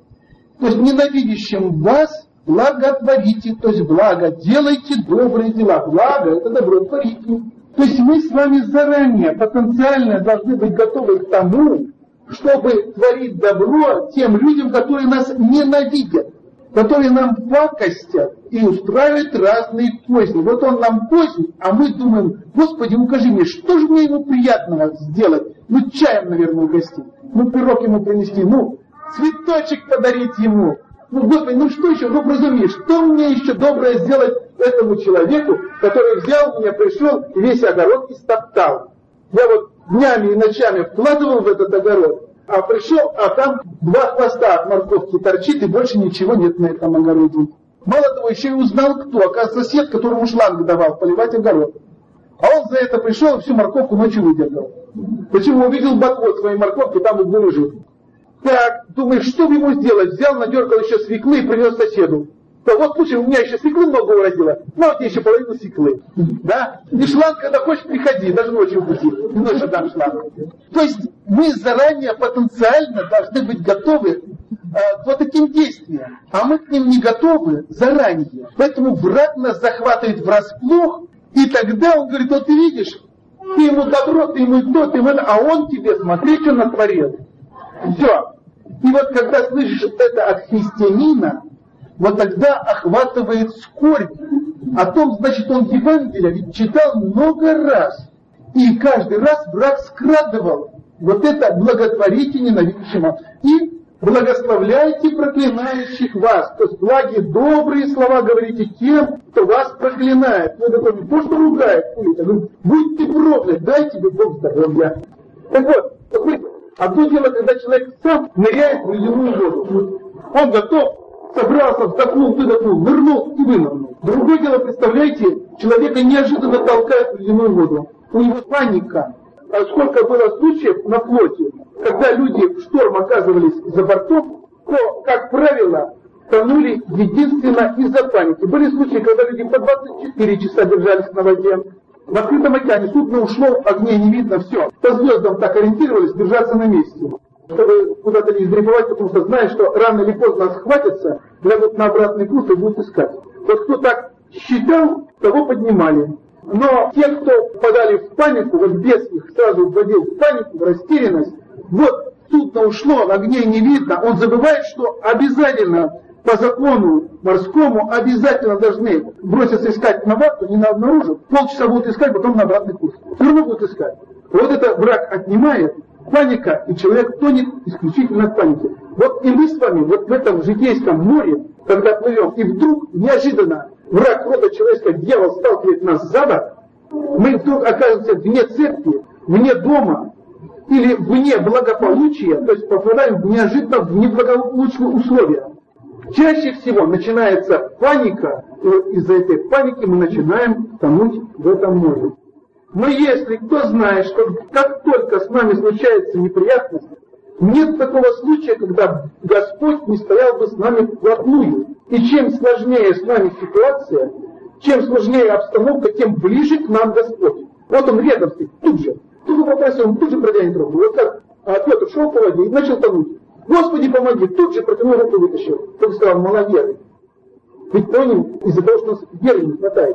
То есть ненавидящим вас благотворите, то есть благо, делайте добрые дела. Благо — это добро творите. То есть мы с вами заранее потенциально должны быть готовы к тому, чтобы творить добро тем людям, которые нас ненавидят, которые нам пакостят и устраивают разные козни. Вот он нам кознит, а мы думаем: Господи, укажи мне, что же мне ему приятного сделать? Ну, чаем, наверное, угостить, ну, пирог ему принести, ну, цветочек подарить ему. Ну, Господи, ну что еще, ну, разумеешь, что мне еще доброе сделать этому человеку, который взял меня, пришел и весь огород истоптал? Я вот днями и ночами вкладывал в этот огород, а пришел, а там два хвоста от морковки торчит, и больше ничего нет на этом огороде. Мало того, еще и узнал кто. Оказывается, сосед, которому шланг давал поливать огород. А он за это пришел и всю морковку ночью выдергал. Почему? Увидел ботвот своей морковки, там в углу лежит. Так, думаешь, что ему сделать? Взял, надергал еще свеклы и принес соседу. Да вот, слушай, у меня еще свеклы много уродило, ну вот тебе еще половину свеклы. Да? И шланг, когда хочешь, приходи, даже ночью пути. И ночью дам шланг. То есть мы заранее потенциально должны быть готовы э, к вот таким действиям. А мы к ним не готовы заранее. Поэтому враг нас захватывает врасплох, и тогда он говорит: вот ты видишь, ты ему добро, ты ему то, ты ему это, а он тебе, смотри, что натворил. Все. И вот когда слышишь это от христианина, вот тогда охватывает скорбь. О том, значит, он Евангелие ведь читал много раз. И каждый раз враг скрадывал вот это: благотворите ненавидящим и благословляйте проклинающих вас. То есть благие, добрые слова говорите тем, кто вас проклинает. Ну, это не то, что ругает, а говорит: будьте проклят, дай тебе Бог здоровья. Так вот, одно дело, когда человек сам ныряет в ледяную воду. Он готов, собрался, вдохнул, выдохнул, нырнул и вынырнул. Другое дело, представляете, человека неожиданно толкает в ледяную воду. У него паника. А сколько было случаев на флоте, когда люди в шторм оказывались за бортом, то, как правило, тонули единственно из-за паники. Были случаи, когда люди по двадцать четыре часа держались на воде. В открытом океане судно ушло, огней не видно, все. По звездам так ориентировались, держаться на месте, чтобы куда-то не сдрейфовать, потому что знают, что рано или поздно схватятся, лягут на обратный курс и будут искать. Вот кто так считал, того поднимали. Но те, кто попадали в панику, вот бес их сразу вводил в панику, в растерянность, вот судно ушло, огней не видно, он забывает, что обязательно по закону морскому обязательно должны броситься искать на вахту, не на обнаружив, полчаса будут искать, потом на обратный курс. Все равно будут искать. Вот это враг отнимает, паника, и человек тонет исключительно от паники. Вот и мы с вами вот в этом житейском море, когда плывем, и вдруг неожиданно враг рода человеческого, дьявол, сталкивает нас за борт, мы вдруг оказываемся вне церкви, вне дома, или вне благополучия, то есть попадаем неожиданно в неблагополучные условия. Чаще всего начинается паника, и вот из-за этой паники мы начинаем тонуть в этом море. Но если кто знает, что как только с нами случается неприятность, нет такого случая, когда Господь не стоял бы с нами вплотную. И чем сложнее с нами ситуация, чем сложнее обстановка, тем ближе к нам Господь. Вот он рядом стоит, тут же. Тут же попросил, он тут же протянет руку. Вот как а Петр шел по воде и начал тонуть. Господи, помоги, тут же протянул руку и вытащил. Кто сказал: маловерный. Ведь тонем из-за того, что нас веры не хватает.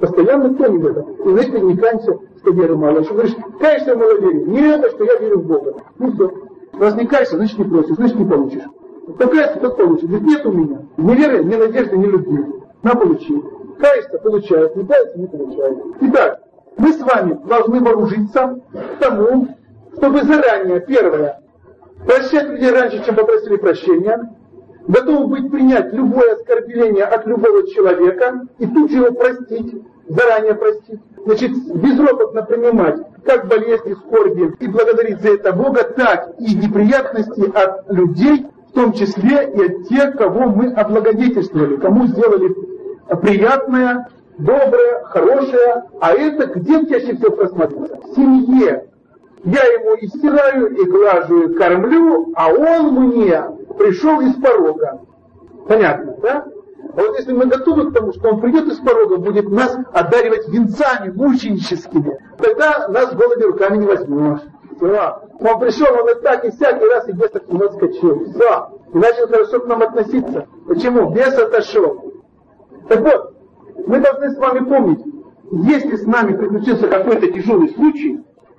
Постоянно тонем в этом. И значит, не каемся, что веры мало. Если говоришь, каешься в маловерие, не это, что я верю в Бога. Ну все. Раз не каешься, значит не просишь, значит не получишь. Кто кается, тот получит. Ведь нет у меня ни веры, ни надежды, ни любви. На получи. Каешься, получает. Не каешься, не получает. Итак, мы с вами должны вооружиться к тому, чтобы заранее, первое, прощать людей раньше, чем попросили прощения, готовы быть принять любое оскорбление от любого человека и тут же его простить, заранее простить. Значит, безропотно принимать как болезни, скорби и благодарить за это Бога, так и неприятности от людей, в том числе и от тех, кого мы облагодетельствовали, кому сделали приятное, доброе, хорошее. А это где чаще всего просматривается? В семье. Я ему и стираю, и глажу, и кормлю, а он мне пришел из порога. Понятно, да? А вот если мы готовы к тому, что он придет из порога, будет нас одаривать венцами мученическими, тогда нас голыми руками не возьмешь. Все. Он пришел, он и так, и всякий раз, и бес от него отскочил. Все. И начал хорошо к нам относиться. Почему? Бес отошел. Так вот, мы должны с вами помнить, если с нами приключился какой-то тяжелый случай,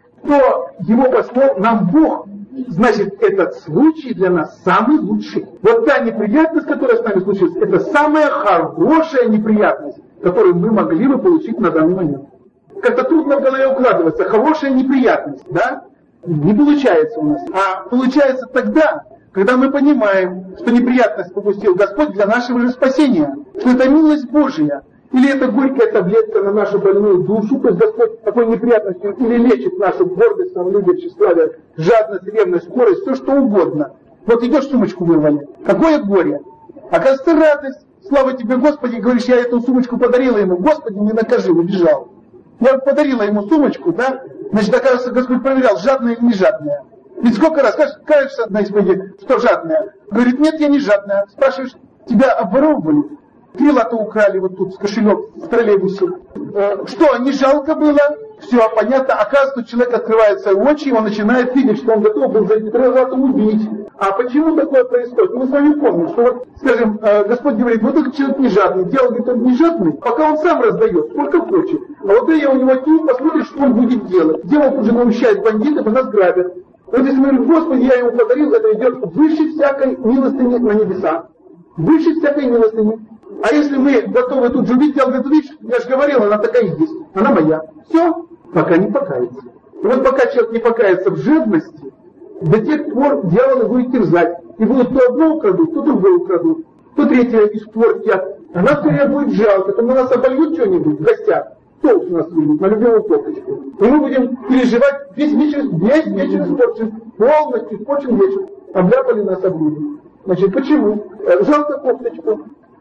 то его послал нам Бог. Значит, этот случай для нас самый лучший. Вот та неприятность, которая с нами случилась, это самая хорошая неприятность, которую мы могли бы получить на данный момент. Как-то трудно в голове укладываться. Хорошая неприятность, да? Не получается у нас. А получается тогда, когда мы понимаем, что неприятность попустил Господь для нашего же спасения, что это милость Божия. Или это горькая таблетка на нашу больную душу, то есть Господь такой неприятностью или лечит нашу гордость, самолюбие, тщеславие, жадность, ревность, скорость, все что угодно. Вот идешь, сумочку вырвали. Какое горе? Оказывается, радость. Слава тебе, Господи, говоришь, я эту сумочку подарила ему. Господи, не накажи, убежал. Я подарила ему сумочку, да? Значит, оказывается, Господь проверял, жадная или не жадная. Ведь сколько раз скажешь, кажется на исповеди, что жадная. Говорит, нет, я не жадная. Спрашиваешь, тебя обворовывали? Три лата украли вот тут, с кошелек в троллейбусе. Э, что, не жалко было? Все, понятно. Оказывается, человек открывает свои очи, и он начинает видеть, что он готов был за эти три лата убить. А почему такое происходит? Мы с вами помним, что вот, скажем, э, Господь говорит, вот этот человек не жадный. Дело, говорит, он не жадный, пока он сам раздает, сколько хочет. А вот я у него тю, посмотришь, что он будет делать. Дело он уже наущает бандитов, и нас грабят. Вот если мы говорим, Господи, я ему подарил, это идет выше всякой милостыни на небеса. Выше всякой милостыни. А если мы готовы тут же убить, я говорю, видишь, я же говорил, она такая и есть, она моя. Все, пока не покается. И вот пока человек не покается в жадности, до тех пор дьяволы будет терзать. И будут то одно украдут, то другое украдут, то третье испортят. А нас скорее будет жалко, то на нас обольют что-нибудь в гостях. Толк у нас выйдет на любимую кофточку. И мы будем переживать весь вечер, весь вечер испорчен, полностью испорчен вечер. Обляпали нас, облили. Значит, почему? Жалко кофточку.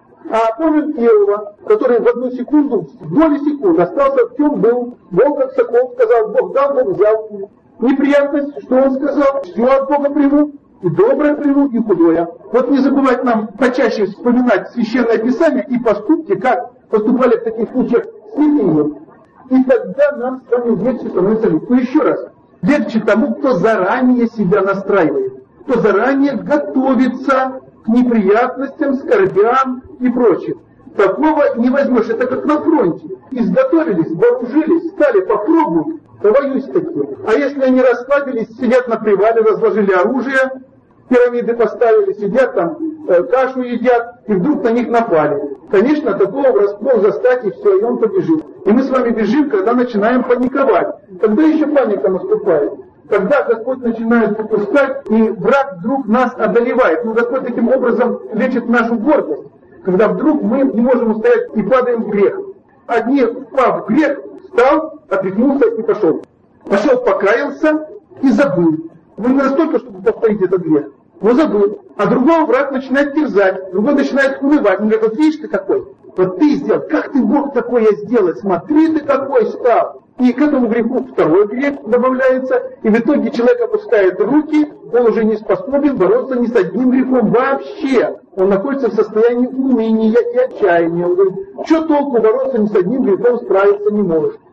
А помним Иова, который в одну секунду, в доли секунды остался в чем был. Бог как сокол сказал, Бог дал, Бог взял. Неприятность, что он сказал? Все от Бога приму, и доброе приму, и худое. Вот не забывать нам почаще вспоминать Священное Писание и поступки, как поступали в таких случаях святые. И тогда нам с вами легче становится легко. Еще раз, легче тому, кто заранее себя настраивает, кто заранее готовится к неприятностям, скорбям и прочим. Такого не возьмешь, это как на фронте. Изготовились, вооружились, стали попробовать, повоюсь таким. А если они расслабились, сидят на привале, разложили оружие, пирамиды поставили, сидят там, э, кашу едят, и вдруг на них напали. Конечно, такого врасплох застать, и все, и он побежит. И мы с вами бежим, когда начинаем паниковать. Когда еще паника наступает? Когда Господь начинает попускать, и враг вдруг нас одолевает. Но Господь таким образом лечит нашу гордость. Когда вдруг мы не можем устоять и падаем в грех. Одни, впав в грех, встал, отряхнулся и пошел. Пошел, покаялся и забыл. Ну не настолько, чтобы повторить этот грех, но забыл. А другого враг начинает терзать, другой начинает унывать. Он говорит, вот видишь ты какой? Вот ты сделал, как ты мог такое сделать? Смотри, ты какой стал. И к этому греху второй грех добавляется, и в итоге человек опускает руки, он уже не способен бороться ни с одним грехом вообще. Он находится в состоянии уныния и отчаяния. Он говорит, что толку бороться ни с одним грехом, справиться не может.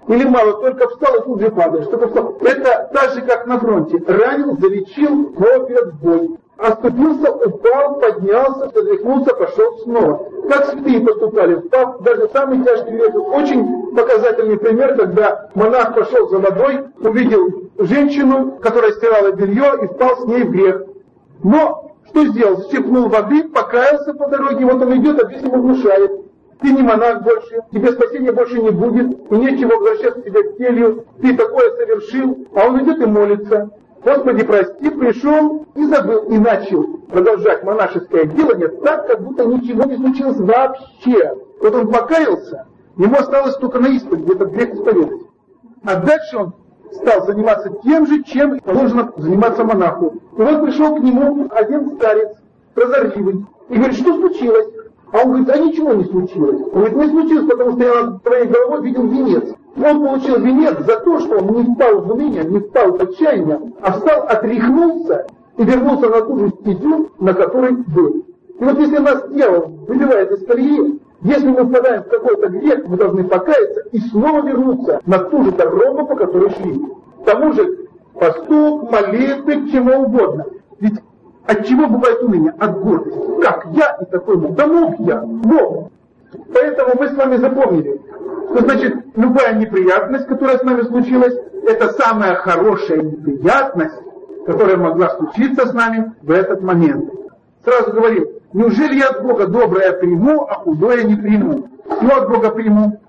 Или мало, только встал и тут же падаешь, только встал. Это так же, как на фронте. Ранил, залечил, вперед в бой. Оступился, упал, поднялся, затряхнулся, пошел снова. Как святые поступали, впав даже самый тяжкий грех. Очень показательный пример, когда монах пошел за водой, увидел женщину, которая стирала белье, и впал с ней в грех. Но что сделал? Щипнул воды, покаялся по дороге, вот он идет, а здесь ему внушает. Ты не монах больше, тебе спасения больше не будет, и нечего возвращаться к тебе в келью, ты такое совершил, а он идет и молится. Господи, прости, пришел и забыл, и начал продолжать монашеское делание так, как будто ничего не случилось вообще. Вот он покаялся, ему осталось только на исповеди этот грех исповедать. А дальше он стал заниматься тем же, чем положено заниматься монаху. И вот пришел к нему один старец, прозорливый, и говорит, что случилось? А он говорит, а ничего не случилось. Он говорит, не случилось, потому что я над твоей головой видел венец. Он получил венец за то, что он не впал в уныние, не впал в отчаяние, а встал, отряхнулся и вернулся на ту же стезю, на которой был. И вот если нас дьявол выбивает из колеи, если мы впадаем в какой-то грех, мы должны покаяться и снова вернуться на ту же дорогу, по которой шли. К тому же поступ, молитвы, к чему угодно. Ведь от чего бывает уныние? От гордости. Как я и такой мог? Да мог я, мог. Поэтому мы с вами запомнили, что значит любая неприятность, которая с нами случилась, это самая хорошая неприятность, которая могла случиться с нами в этот момент. Сразу говорим, неужели я от Бога доброе приму, а худое не приму? Что от Бога приму?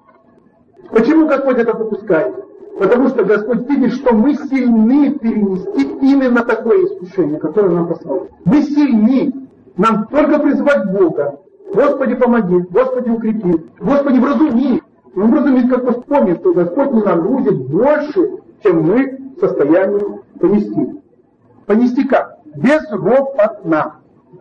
Почему Господь это допускает? Потому что Господь видит, что мы сильны перенести именно такое искушение, которое нам послал. Мы сильны. Нам только призвать Бога. Господи, помоги, Господи, укрепи, Господи, вразуми. И он вразумит, как Господь помнит, что Господь не нагрузит больше, чем мы в состоянии понести. Понести как? Безропотно.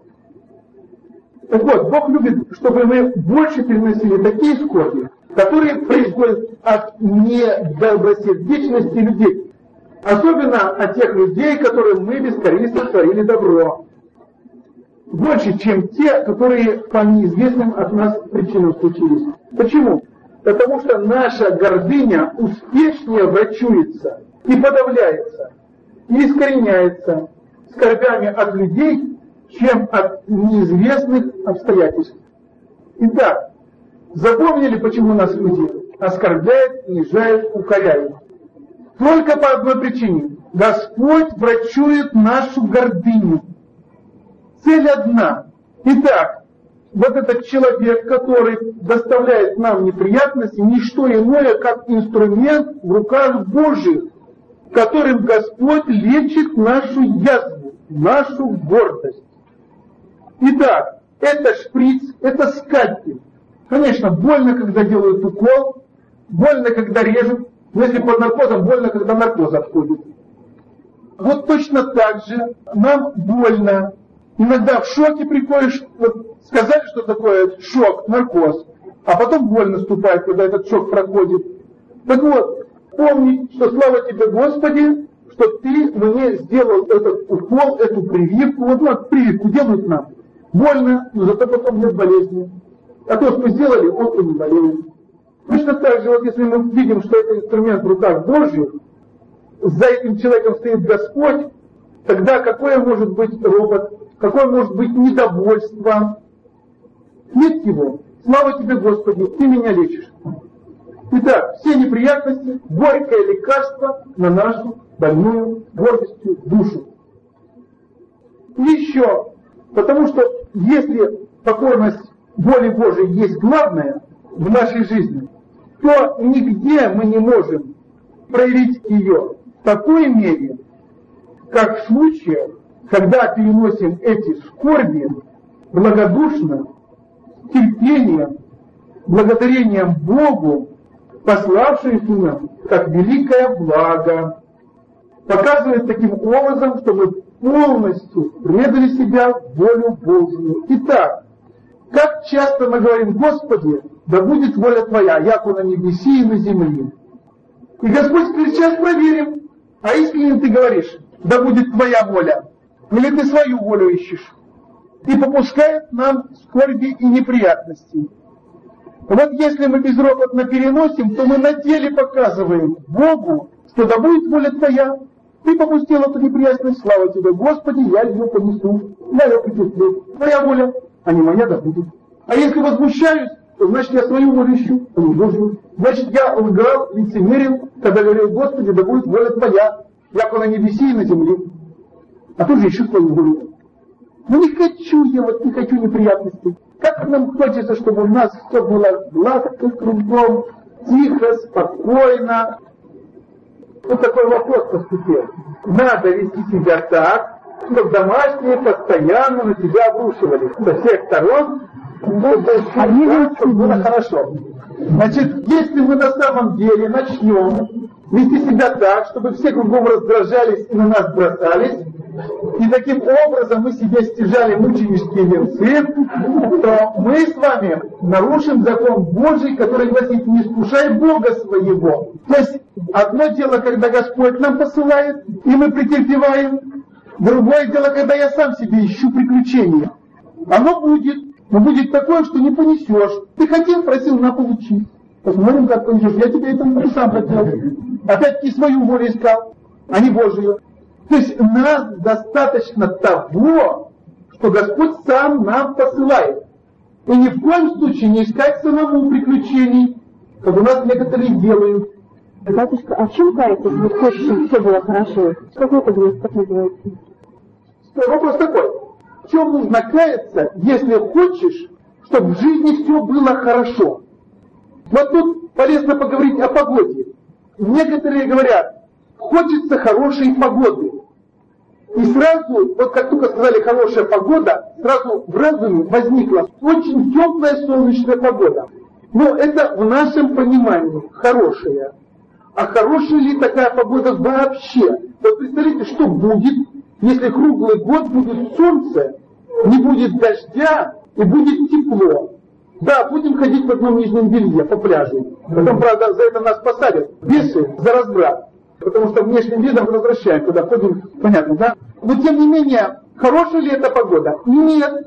Так вот, Бог любит, чтобы мы больше переносили такие скорби, которые происходят от недобросердечности людей. Особенно от тех людей, которым мы бескорыстно творили добро. Больше, чем те, которые по неизвестным от нас причинам случились. Почему? Потому что наша гордыня успешнее врачуется и подавляется, и искореняется скорбями от людей, чем от неизвестных обстоятельств. Итак, запомнили, почему нас люди оскорбляют, унижают, укоряют? Только по одной причине. Господь врачует нашу гордыню. Цель одна. Итак, вот этот человек, который доставляет нам неприятности, не что иное, как инструмент в руках Божьих, которым Господь лечит нашу язву, нашу гордость. Итак, это шприц, это скальпель. Конечно, больно, когда делают укол, больно, когда режут, но если под наркозом, больно, когда наркоз отходит. Вот точно так же нам больно. Иногда в шоке приходишь, вот сказали, что такое шок, наркоз, а потом боль наступает, когда этот шок проходит. Так вот, помни, что слава тебе, Господи, что ты мне сделал этот укол, эту прививку. Вот, вот прививку делают нам. Больно, но зато потом нет болезни. А то, что сделали, он и не болеет. Точно так же, вот если мы видим, что это инструмент в руках Божьих, за этим человеком стоит Господь, тогда какое может быть ропот, какое может быть недовольство? Нет его. Слава тебе, Господи, ты меня лечишь. Итак, все неприятности, горькое лекарство на нашу больную гордостью душу. Еще, потому что если покорность воли Божией есть главное в нашей жизни, то нигде мы не можем проявить ее в такой мере, как в случае, когда переносим эти скорби благодушно, терпением, благодарением Богу, пославшему нам как великое благо. Показывает таким образом, что мы полностью предали себя в волю Божию. Итак, как часто мы говорим: Господи, да будет воля Твоя, яко на небеси и на земле. И Господь говорит: сейчас проверим, а искренне ты говоришь: да будет Твоя воля, или ты свою волю ищешь. И попускает нам скорби и неприятности. Вот если мы безропотно переносим, то мы на деле показываем Богу, что да будет воля Твоя. Ты попустил эту неприятность, слава Тебе, Господи, я ее понесу, я ее претерплю. Твоя воля, а не моя да будет. А если возмущаюсь, то значит я свою волю ищу, а не Божью. Значит я лгал, лицемерил, когда говорил, Господи, да будет воля Твоя, яко на небеси и на земле. А тут же ищу свою волю. Ну не хочу я, вот не хочу неприятностей. Как нам хочется, чтобы у нас все было гладко, кругом, тихо, спокойно. Вот такой вопрос поступил. Надо вести себя так, чтобы домашние постоянно на тебя обрушивались со всех сторон, чтобы было хорошо. Значит, если мы на самом деле начнем вести себя так, чтобы все кругом раздражались и на нас бросались, и таким образом мы себе стяжали мученические венцы, то мы с вами нарушим закон Божий, который гласит: не искушай Бога своего. То есть одно дело, когда Господь нам посылает, и мы претерпеваем. Другое дело, когда я сам себе ищу приключения. Оно будет, но будет такое, что не понесешь. Ты хотел, просил, на получи. Посмотрим, как понесешь. Я тебе это не сам хотел. Опять-таки свою волю искал, а не Божию. То есть нас достаточно того, что Господь сам нам посылает. И ни в коем случае не искать самому приключений, как у нас некоторые делают. Батюшка, а в чем каяться, если хочешь, чтобы все было хорошо? Какой это грех, как называется? Вопрос такой. В чем нужно каяться, если хочешь, чтобы в жизни все было хорошо? Вот тут полезно поговорить о погоде. Некоторые говорят, хочется хорошей погоды. И сразу, вот как только сказали хорошая погода, сразу в разуме возникла очень теплая солнечная погода. Но это в нашем понимании хорошая. А хорошая ли такая погода вообще? Вот представляете, что будет, если круглый год будет солнце, не будет дождя и будет тепло. Да, будем ходить в одном нижнем белье по пляжу. Потом, правда, за это нас посадят. Бесы за разврат. Потому что внешним видом возвращаем, когда ходим, понятно, да? Но тем не менее, хорошая ли эта погода? Нет.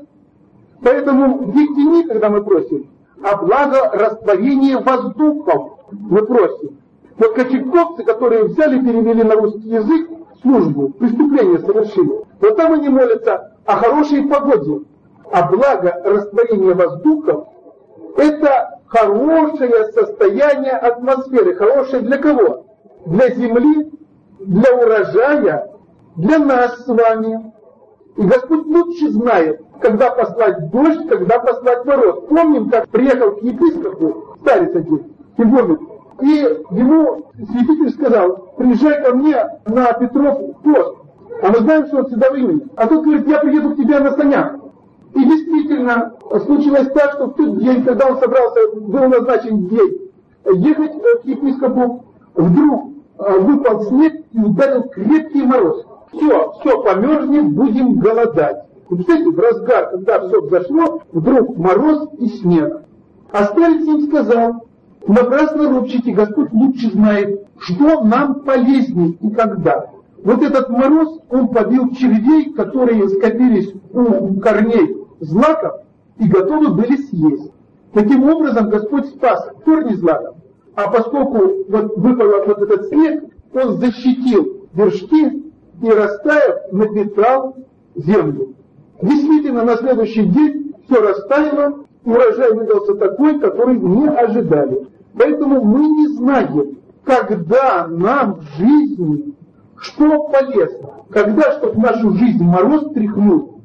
Поэтому в Ектени, когда мы просим, а благорастворение воздухов мы просим. Вот кочевковцы, которые взяли, перевели на русский язык службу, преступление совершили. Вот там они молятся о хорошей погоде. А благорастворение воздухов — это хорошее состояние атмосферы. Хорошее для кого? Для земли, для урожая, для нас с вами. И Господь лучше знает, когда послать дождь, когда послать мороз. Помним, как приехал к епископу старец один, Фигурник, и ему святитель сказал: приезжай ко мне на Петров пост. А мы знаем, что он всегда времени. А тут говорит: я приеду к тебе на санях. И действительно, случилось так, что в тот день, когда он собрался, был назначен день ехать к епископу, вдруг выпал снег и ударил крепкий мороз. Все, все, померзнем, будем голодать. Вы представляете, в разгар, когда все взошло, вдруг мороз и снег. А старец им сказал: напрасно ропщите, Господь лучше знает, что нам полезнее и когда. Вот этот мороз, он побил червей, которые скопились у корней злаков и готовы были съесть. Таким образом Господь спас корни злаков. А поскольку вот выпал вот этот снег, он защитил вершки и, растаяв, напитал землю. Действительно, на следующий день все растаяло, урожай выдался такой, который не ожидали. Поэтому мы не знаем, когда нам в жизни что полезно. Когда, чтобы в нашу жизнь мороз тряхнул,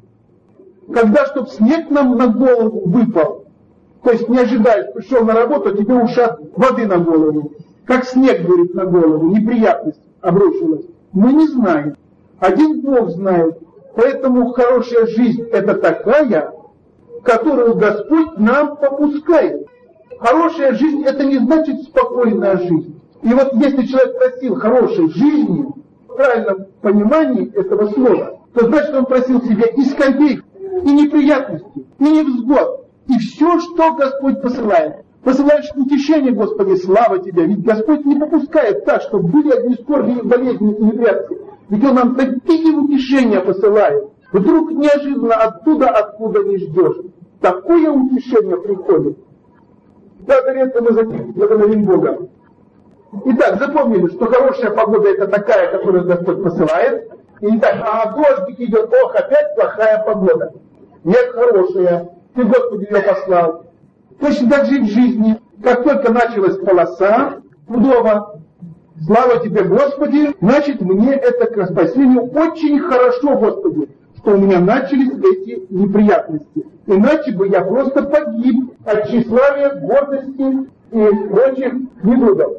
когда, чтобы снег нам на голову выпал. То есть не ожидаешь, пришел на работу, а тебе ушат воды на голову. Как снег, говорит, на голову, неприятность обрушилась. Мы не знаем. Один Бог знает. Поэтому хорошая жизнь — это такая, которую Господь нам попускает. Хорошая жизнь — это не значит спокойная жизнь. И вот если человек просил хорошей жизни, в правильном понимании этого слова, то значит, он просил себе и скорбей, и неприятностей, и невзгод. И все, что Господь посылает. Посылаешь утешение, Господи, слава Тебе. Ведь Господь не попускает так, чтобы были одни скорби, болезни и неприятности. Ведь Он нам такие утешения посылает. Вдруг неожиданно оттуда, откуда не ждешь. Такое утешение приходит. Даже редко мы за них благодарим Бога. Итак, запомнили, что хорошая погода это такая, которую Господь посылает. И так, а дождик идет, ох, опять плохая погода. Нет, хорошая. Ты, Господи, ее послал. Точно так же и в жизни. Как только началась полоса худого, слава тебе, Господи, значит, мне это к спасению очень хорошо, Господи, что у меня начались эти неприятности. Иначе бы я просто погиб от тщеславия, гордости и прочих недугов.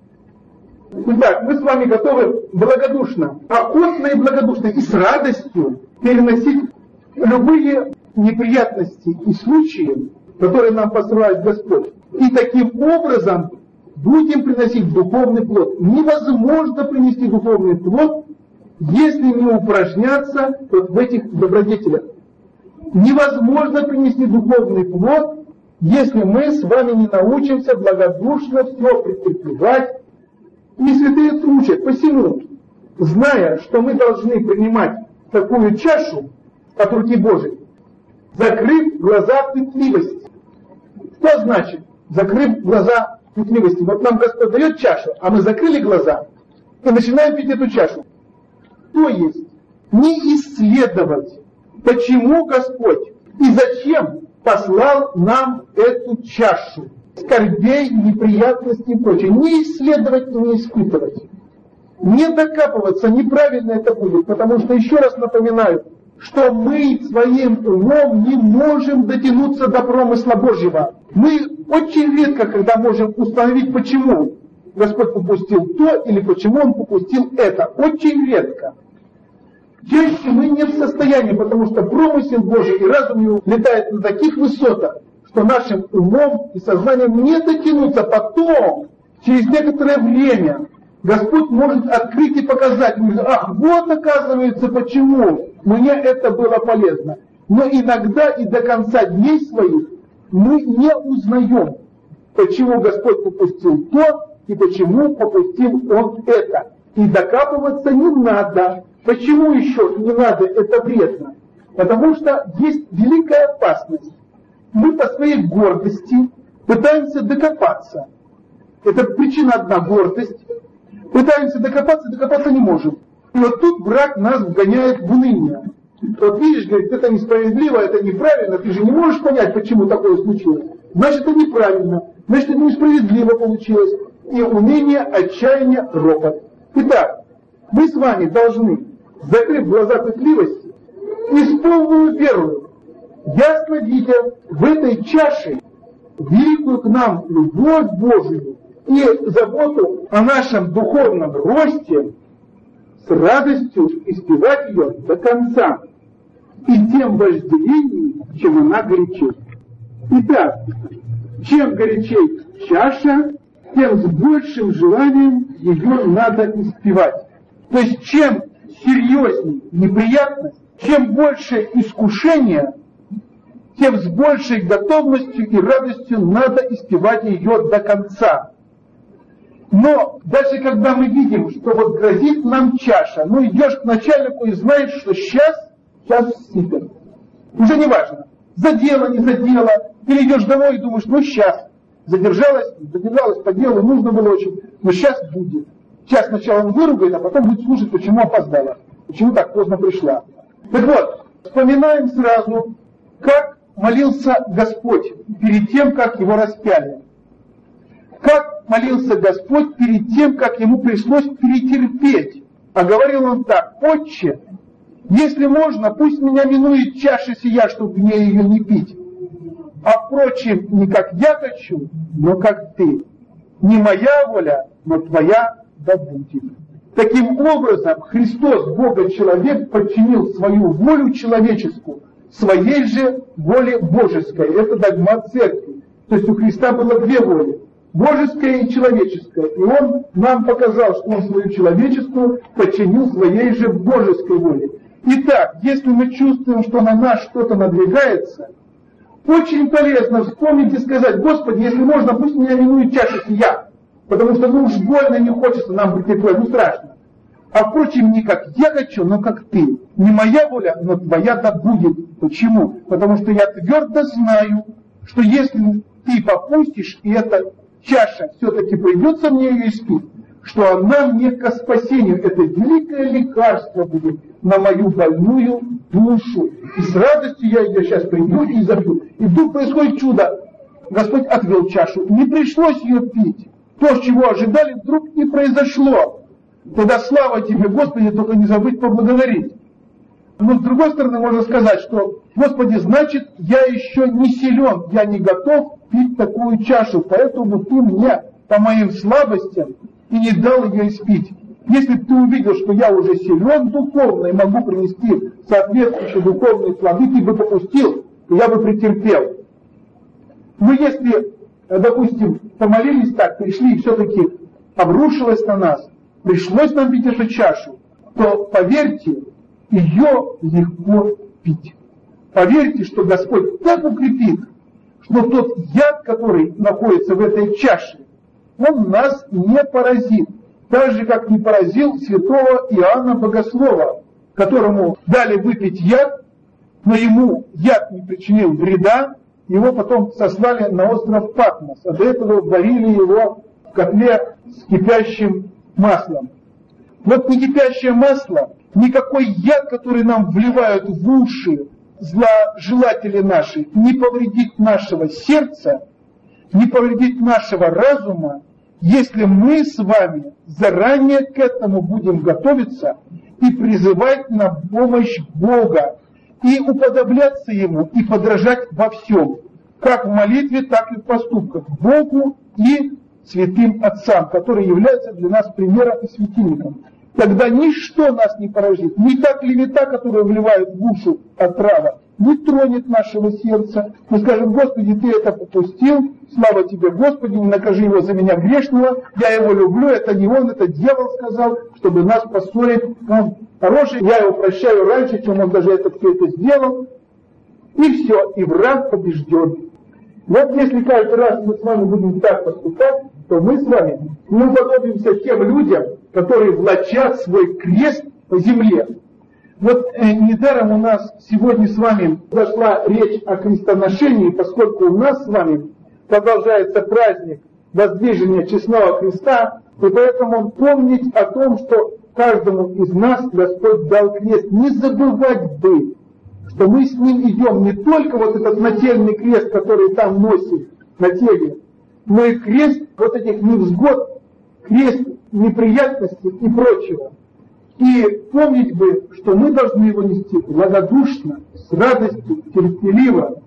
Итак, мы с вами готовы благодушно, охотно и благодушно и с радостью переносить любые неприятности и случаи, которые нам посылает Господь. И таким образом будем приносить духовный плод. Невозможно принести духовный плод, если не упражняться вот в этих добродетелях. Невозможно принести духовный плод, если мы с вами не научимся благодушно все претерпевать. И святые учат, посему, зная, что мы должны принимать такую чашу от руки Божией, закрыв глаза пытливости. Что значит закрыв глаза пытливости? Вот нам Господь дает чашу, а мы закрыли глаза и начинаем пить эту чашу. То есть не исследовать, почему Господь и зачем послал нам эту чашу скорбей, неприятностей и прочее. Не исследовать и не испытывать. Не докапываться, неправильно это будет, потому что, еще раз напоминаю, что мы своим умом не можем дотянуться до промысла Божьего. Мы очень редко, когда можем установить, почему Господь попустил то или почему Он попустил это. Очень редко. Чаще мы не в состоянии, потому что промысел Божий и разум его летает на таких высотах, что нашим умом и сознанием не дотянуться. Потом, через некоторое время, Господь может открыть и показать. Ах, вот оказывается почему мне это было полезно. Но иногда и до конца дней своих мы не узнаем, почему Господь попустил то и почему попустил Он это. И докапываться не надо. Почему еще не надо? Это вредно. Потому что есть великая опасность. Мы по своей гордости пытаемся докопаться. Это причина одна — гордость. Пытаемся докопаться, докопаться не можем. И вот тут враг нас вгоняет в уныние. Вот видишь, говорит, это несправедливо, это неправильно, ты же не можешь понять, почему такое случилось. Значит, это неправильно, значит, это несправедливо получилось. И уныние, отчаяние, ропот. Итак, мы с вами должны, закрыв глаза пытливости, и с полную верою, ясно видя в этой чаше великую к нам любовь Божию и заботу о нашем духовном росте, с радостью испевать ее до конца, и тем вожделеннее, чем она горячей. Итак, чем горячей чаша, тем с большим желанием ее надо испевать. То есть, чем серьезнее неприятность, чем больше искушения, тем с большей готовностью и радостью надо испевать ее до конца. Но даже когда мы видим, что вот грозит нам чаша, ну идешь к начальнику и знаешь, что сейчас, сейчас сипет. Уже не важно, задело, не задело, или идешь домой и думаешь, ну сейчас, задержалась, задержалась по делу, нужно было очень, но сейчас будет. Сейчас сначала он выругает, а потом будет слушать, почему опоздала, почему так поздно пришла. Так вот, вспоминаем сразу, как молился Господь перед тем, как его распяли. Как молился Господь перед тем, как ему пришлось перетерпеть. А говорил он так: «Отче, если можно, пусть меня минует чаша сия, чтобы мне ее не пить. А впрочем, не как я хочу, но как ты. Не моя воля, но твоя да будет». Таким образом, Христос, Бога-человек, подчинил свою волю человеческую своей же воле божеской. Это догмат церкви. То есть у Христа было две воли: божеская и человеческая. И Он нам показал, что Он свою человеческую подчинил своей же божеской воле. Итак, если мы чувствуем, что на нас что-то надвигается, очень полезно вспомнить и сказать: Господи, если можно, пусть меня минует чаша сия, потому что ну уж больно не хочется нам претерпеть, ну страшно. А впрочем, не как я хочу, но как ты. Не моя воля, но твоя да будет. Почему? Потому что я твердо знаю, что если ты попустишь, и эта чаша все-таки придется мне ее испить, что она мне ко спасению, это великое лекарство будет на мою больную душу. И с радостью я ее сейчас приму и забью. И вдруг происходит чудо. Господь отвел чашу. Не пришлось ее пить. То, чего ожидали, вдруг не произошло. Тогда слава тебе, Господи, только не забудь поблагодарить. Но с другой стороны можно сказать, что, Господи, значит, я еще не силен, я не готов пить такую чашу, поэтому ты мне по моим слабостям и не дал ее испить. Если бы ты увидел, что я уже силен духовно и могу принести соответствующие духовные плоды, ты бы попустил, то я бы претерпел. Но если, допустим, помолились так, пришли и все-таки обрушилось на нас, пришлось нам пить эту чашу, то поверьте, ее легко пить. Поверьте, что Господь так укрепит, что тот яд, который находится в этой чаше, он нас не поразит. Так же, как не поразил святого Иоанна Богослова, которому дали выпить яд, но ему яд не причинил вреда, его потом сослали на остров Патмос, а до этого варили его в котле с кипящим маслом. Вот не кипящее масло, никакой яд, который нам вливают в уши зложелатели наши, не повредит нашего сердца, не повредит нашего разума, если мы с вами заранее к этому будем готовиться и призывать на помощь Бога, и уподобляться Ему, и подражать во всем, как в молитве, так и в поступках, Богу и святым отцам, которые являются для нас примером и светильником. Тогда ничто нас не поразит, ни та клевета, которую вливают в душу отрава, не тронет нашего сердца. Мы скажем: Господи, Ты это попустил, слава Тебе, Господи, не накажи его за меня грешного, я его люблю, это не он, это дьявол сказал, чтобы нас поссорить. Он хороший, я его прощаю раньше, чем он даже это, все это сделал. И все, и враг побежден. Вот если каждый раз мы с вами будем так поступать, то мы с вами не уподобимся тем людям, которые влачат свой крест по земле. Вот э, недаром у нас сегодня с вами зашла речь о крестоношении, поскольку у нас с вами продолжается праздник воздвижения честного креста, и поэтому помнить о том, что каждому из нас Господь дал крест. Не забывать бы, что мы с ним идем не только вот этот нательный крест, который там носит на теле, но и крест вот этих невзгод, крест неприятностей и прочего. И помнить бы, что мы должны его нести благодушно, с радостью, терпеливо.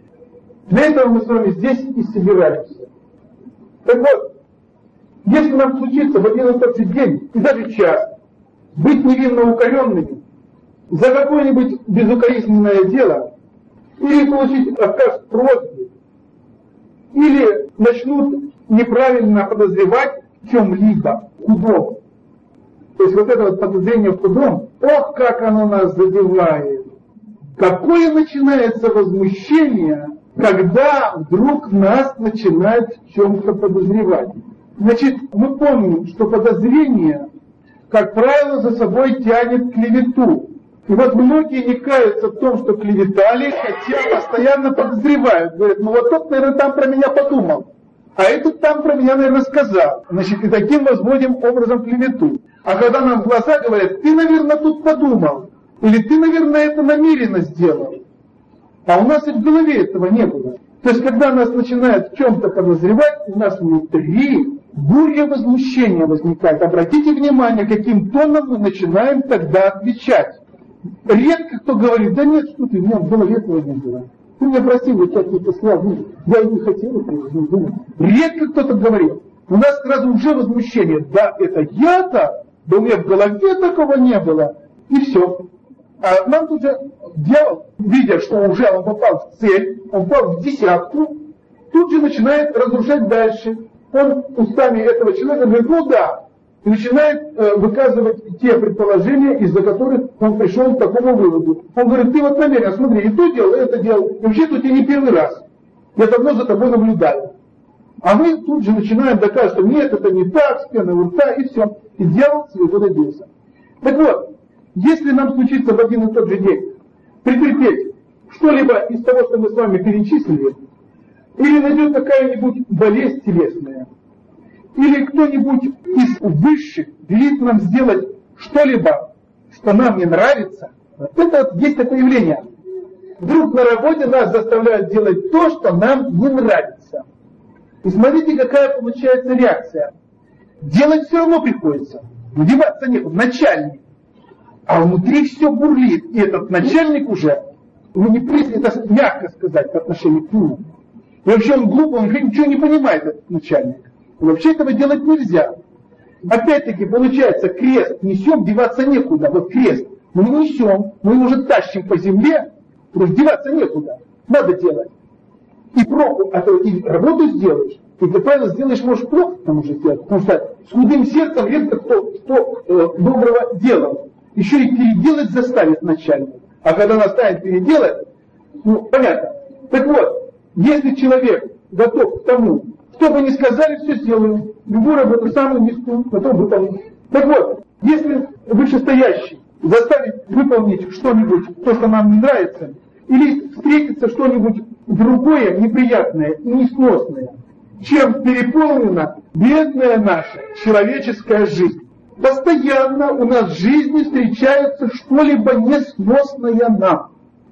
Для этого мы с вами здесь и собираемся. Так вот, если нам случится в один и тот же день, и даже час, быть невинно укоренными за какое-нибудь безукоризненное дело, или получить отказ в просьбе, или начнут неправильно подозревать в чем-либо худом, то есть вот это вот подозрение в худом, ох, как оно нас задевает. Какое начинается возмущение, когда вдруг нас начинают в чем-то подозревать. Значит, мы помним, что подозрение, как правило, за собой тянет клевету. И вот многие не каются в том, что клеветали, хотя постоянно подозревают. Говорят: ну вот тот, наверное, там про меня подумал, а этот там про меня, наверное, сказал. Значит, и таким возводим образом клевету. А когда нам в глаза говорят: ты, наверное, тут подумал, или ты, наверное, это намеренно сделал. А у нас и в голове этого не было. То есть, когда нас начинают в чем-то подозревать, у нас внутри буря возмущения возникает. Обратите внимание, каким тоном мы начинаем тогда отвечать. Редко кто говорит: да нет, что ты, у меня в голове этого не было. Ты меня просил, я какие-то слова, я и не хотел, не думал. Редко кто-то говорит. У нас сразу уже возмущение: да, это я-то, да у меня в голове такого не было. И все. А нам тут же дьявол, видя, что уже он попал в цель, он попал в десятку, тут же начинает разрушать дальше. Он устами этого человека говорит: ну да, и начинает э, выказывать те предположения, из-за которых он пришел к такому выводу. Он говорит: ты вот намеренно, смотри, и то делал, и это делал, и вообще тут и не первый раз. Я давно за тобой наблюдаю. А мы тут же начинаем доказывать, что нет, это не так, с пеной у рта, и все. И дьявол своего добился. Так вот, если нам случится в один и тот же день претерпеть что-либо из того, что мы с вами перечислили, или найдет какая-нибудь болезнь телесная, или кто-нибудь из высших велит нам сделать что-либо, что нам не нравится, вот это вот есть такое явление. Вдруг на работе нас заставляют делать то, что нам не нравится. И смотрите, какая получается реакция. Делать все равно приходится. Деваться некуда. Начальник. А внутри все бурлит. И этот начальник уже, ну не принято, это мягко сказать по отношению к нему. И вообще он глупый, он ничего не понимает, этот начальник. И вообще этого делать нельзя. Опять-таки, получается, крест несем, деваться некуда. Вот крест мы не несем, мы его уже тащим по земле, потому что деваться некуда. Надо делать. И проку, а то и работу сделаешь, и ты правильно сделаешь, можешь плохо там уже сделать, потому что с худым сердцем редко кто, кто э, доброго делал. Еще и переделать заставит начальник. А когда наставит переделать, ну, понятно. Так вот, если человек готов к тому, что бы ни сказали, все сделаю, любую работу самую низкую, потом выполню. Так вот, если вышестоящий заставить выполнить что-нибудь, то, что нам не нравится, или встретится что-нибудь другое, неприятное и несносное, чем переполнена бедная наша человеческая жизнь. Постоянно у нас в жизни встречается что-либо несносное нам,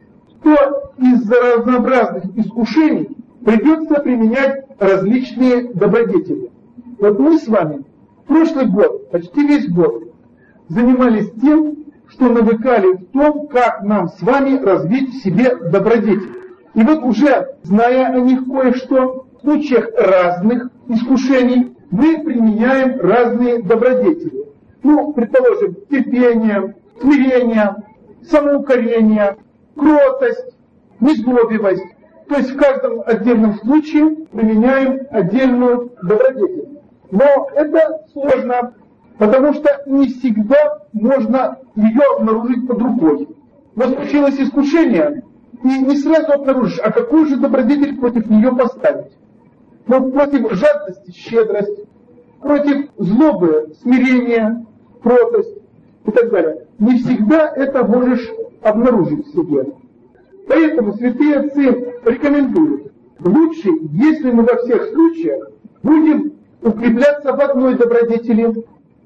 то из-за разнообразных искушений придется применять различные добродетели. Вот мы с вами прошлый год, почти весь год, занимались тем, что навыкали в том, как нам с вами развить в себе добродетель. И вот уже, зная о них кое-что, в случаях разных искушений мы применяем разные добродетели. Ну, предположим, терпение, смирение, самоукорение, кротость, незлобивость. То есть в каждом отдельном случае применяем отдельную добродетель. Но это сложно, потому что не всегда можно ее обнаружить под рукой. Вот случилось искушение, и не сразу обнаружишь, а какую же добродетель против нее поставить. Вот против жадности щедрость, против злобы смирение, кротость и так далее. Не всегда это можешь обнаружить в себе. Поэтому святые отцы рекомендуют, лучше, если мы во всех случаях будем укрепляться в одной добродетели,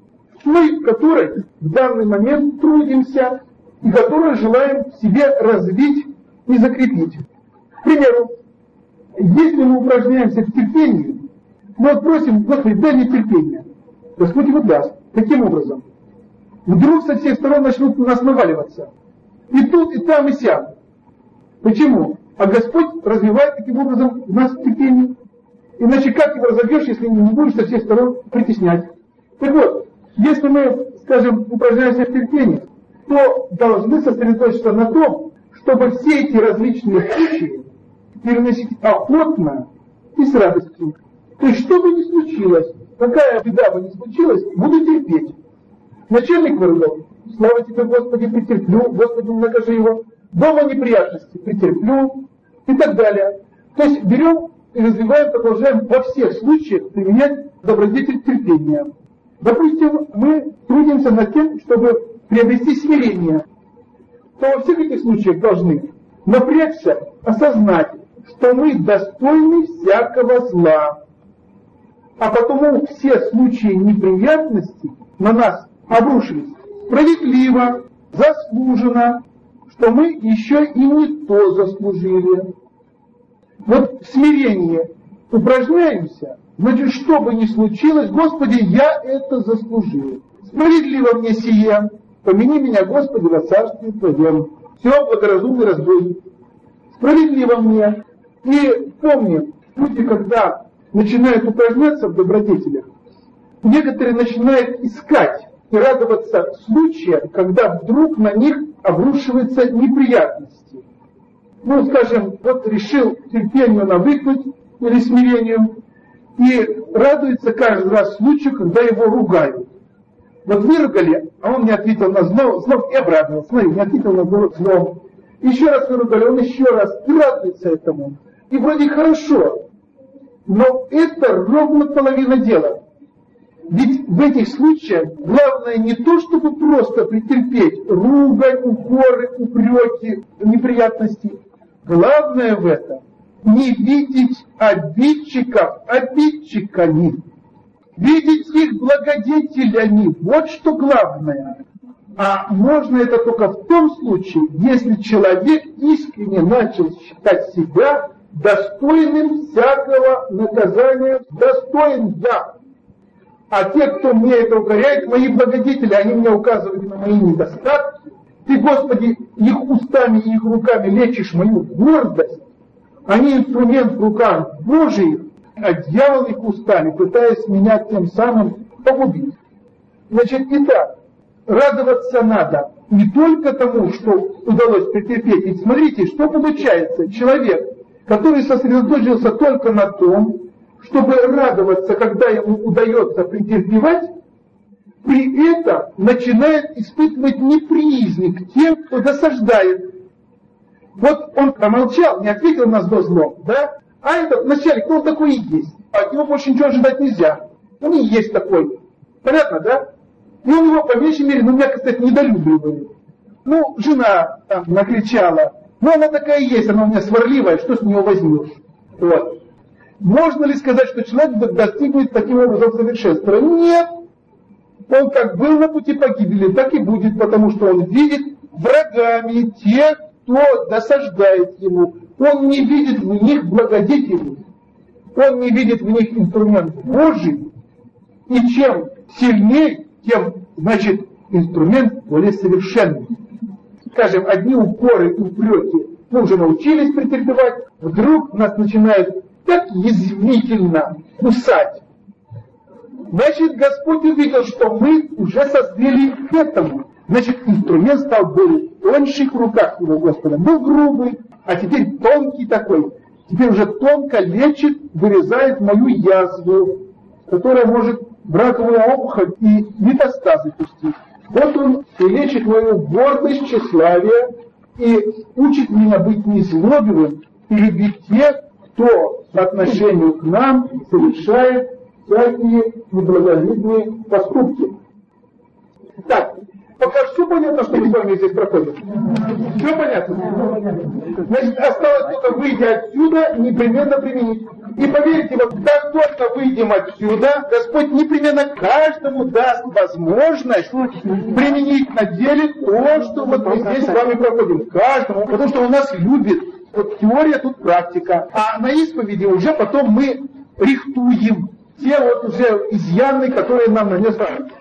мы, которой в данный момент трудимся и которую желаем в себе развить и закрепить. К примеру, если мы упражняемся в терпении, мы просим, Господи, дай мне терпение. Господь его даст. Каким образом? Вдруг со всех сторон начнут на нас наваливаться. И тут, и там, и сям. Почему? А Господь развивает таким образом в нас терпение. Иначе как его разовьешь, если не будешь со всех сторон притеснять? Так вот, если мы, скажем, упражняемся в терпении, то должны сосредоточиться на том, чтобы все эти различные случаи переносить охотно и с радостью. То есть, что бы ни случилось, какая беда бы ни случилась, буду терпеть. Начальник выругал, слава тебе, Господи, претерплю, Господи, не накажи его. Дома неприятности, претерплю и так далее. То есть, берем и развиваем, продолжаем во всех случаях применять добродетель терпения. Допустим, мы трудимся над тем, чтобы приобрести смирение, то во всех этих случаях должны напрячься, осознать, что мы достойны всякого зла. А потому все случаи неприятностей на нас обрушились справедливо, заслуженно, что мы еще и не то заслужили. Вот в смирении упражняемся, значит, что бы ни случилось, Господи, я это заслужил. Справедливо мне сие, помяни меня, Господи, во царстве Твоем. Все, благоразумный разбойник. Справедливо мне. И помни, люди, когда начинают упражняться в добродетелях, некоторые начинают искать и радоваться случаям, когда вдруг на них обрушиваются неприятности. Ну, скажем, вот решил терпению навыкнуть или смирению, и радуется каждый раз случаю, когда его ругают. Вот выругали, а он не ответил на зло, зло и обрадовался. Смотри, не ответил на зло, зло. Еще раз выругали, он еще раз, и радуется этому. И вроде хорошо, но это ровно половина дела. Ведь в этих случаях главное не то, чтобы просто претерпеть ругань, укоры, упреки, неприятности. Главное в этом не видеть обидчиков обидчиками, видеть их благодетелями. Вот что главное. А можно это только в том случае, если человек искренне начал считать себя достойным всякого наказания, достоин я. А те, кто мне это укоряет, мои благодетели, они мне указывают на мои недостатки. Ты, Господи, их устами и их руками лечишь мою гордость. Они инструмент в руках Божьих, а дьявол их устами, пытаясь меня тем самым погубить. Значит, итак, радоваться надо не только тому, что удалось претерпеть. Ведь смотрите, что получается. Человек, который сосредоточился только на том, чтобы радоваться, когда ему удается претерпевать, при этом начинает испытывать неприязнь к тем, кто досаждает. Вот он промолчал, не ответил на зло зло, да? А этот начальник, ну он такой и есть. От него больше ничего ожидать нельзя. Он и есть такой. Понятно, да? И он его, по меньшей мере, ну меня, кстати, недолюбливает. Ну, жена там накричала. Ну, она такая и есть, она у меня сварливая, что с нее возьмешь? Вот. Можно ли сказать, что человек достигнет таким образом совершенства? Нет. Он как был на пути погибели, так и будет, потому что он видит врагами тех, кто досаждает ему. Он не видит в них благодетелей. Он не видит в них инструмент Божий. И чем сильнее, тем, значит, инструмент более совершенный. Скажем, одни укоры и упреки мы уже научились претерпевать, вдруг нас начинают так язвительно кусать. Значит, Господь увидел, что мы уже созрели к этому. Значит, инструмент стал более тоньше в руках его Господа. Был грубый, а теперь тонкий такой. Теперь уже тонко лечит, вырезает мою язву, которая может браковую опухоль и метастазы пустить. Вот он и лечит мою гордость, тщеславие, и учит меня быть незлобивым и любить тех, кто по отношению к нам совершает всякие неблаговидные поступки. Так, пока все понятно, что мы с вами здесь проходим? Все понятно? Значит, осталось только выйти отсюда, непременно применить. И поверьте, вот как только выйдем отсюда, Господь непременно каждому даст возможность применить на деле то, что вот мы здесь с вами проходим. Каждому, потому что Он нас любит. Вот теория, тут практика. А на исповеди уже потом мы рихтуем те вот уже изъяны, которые нам нанес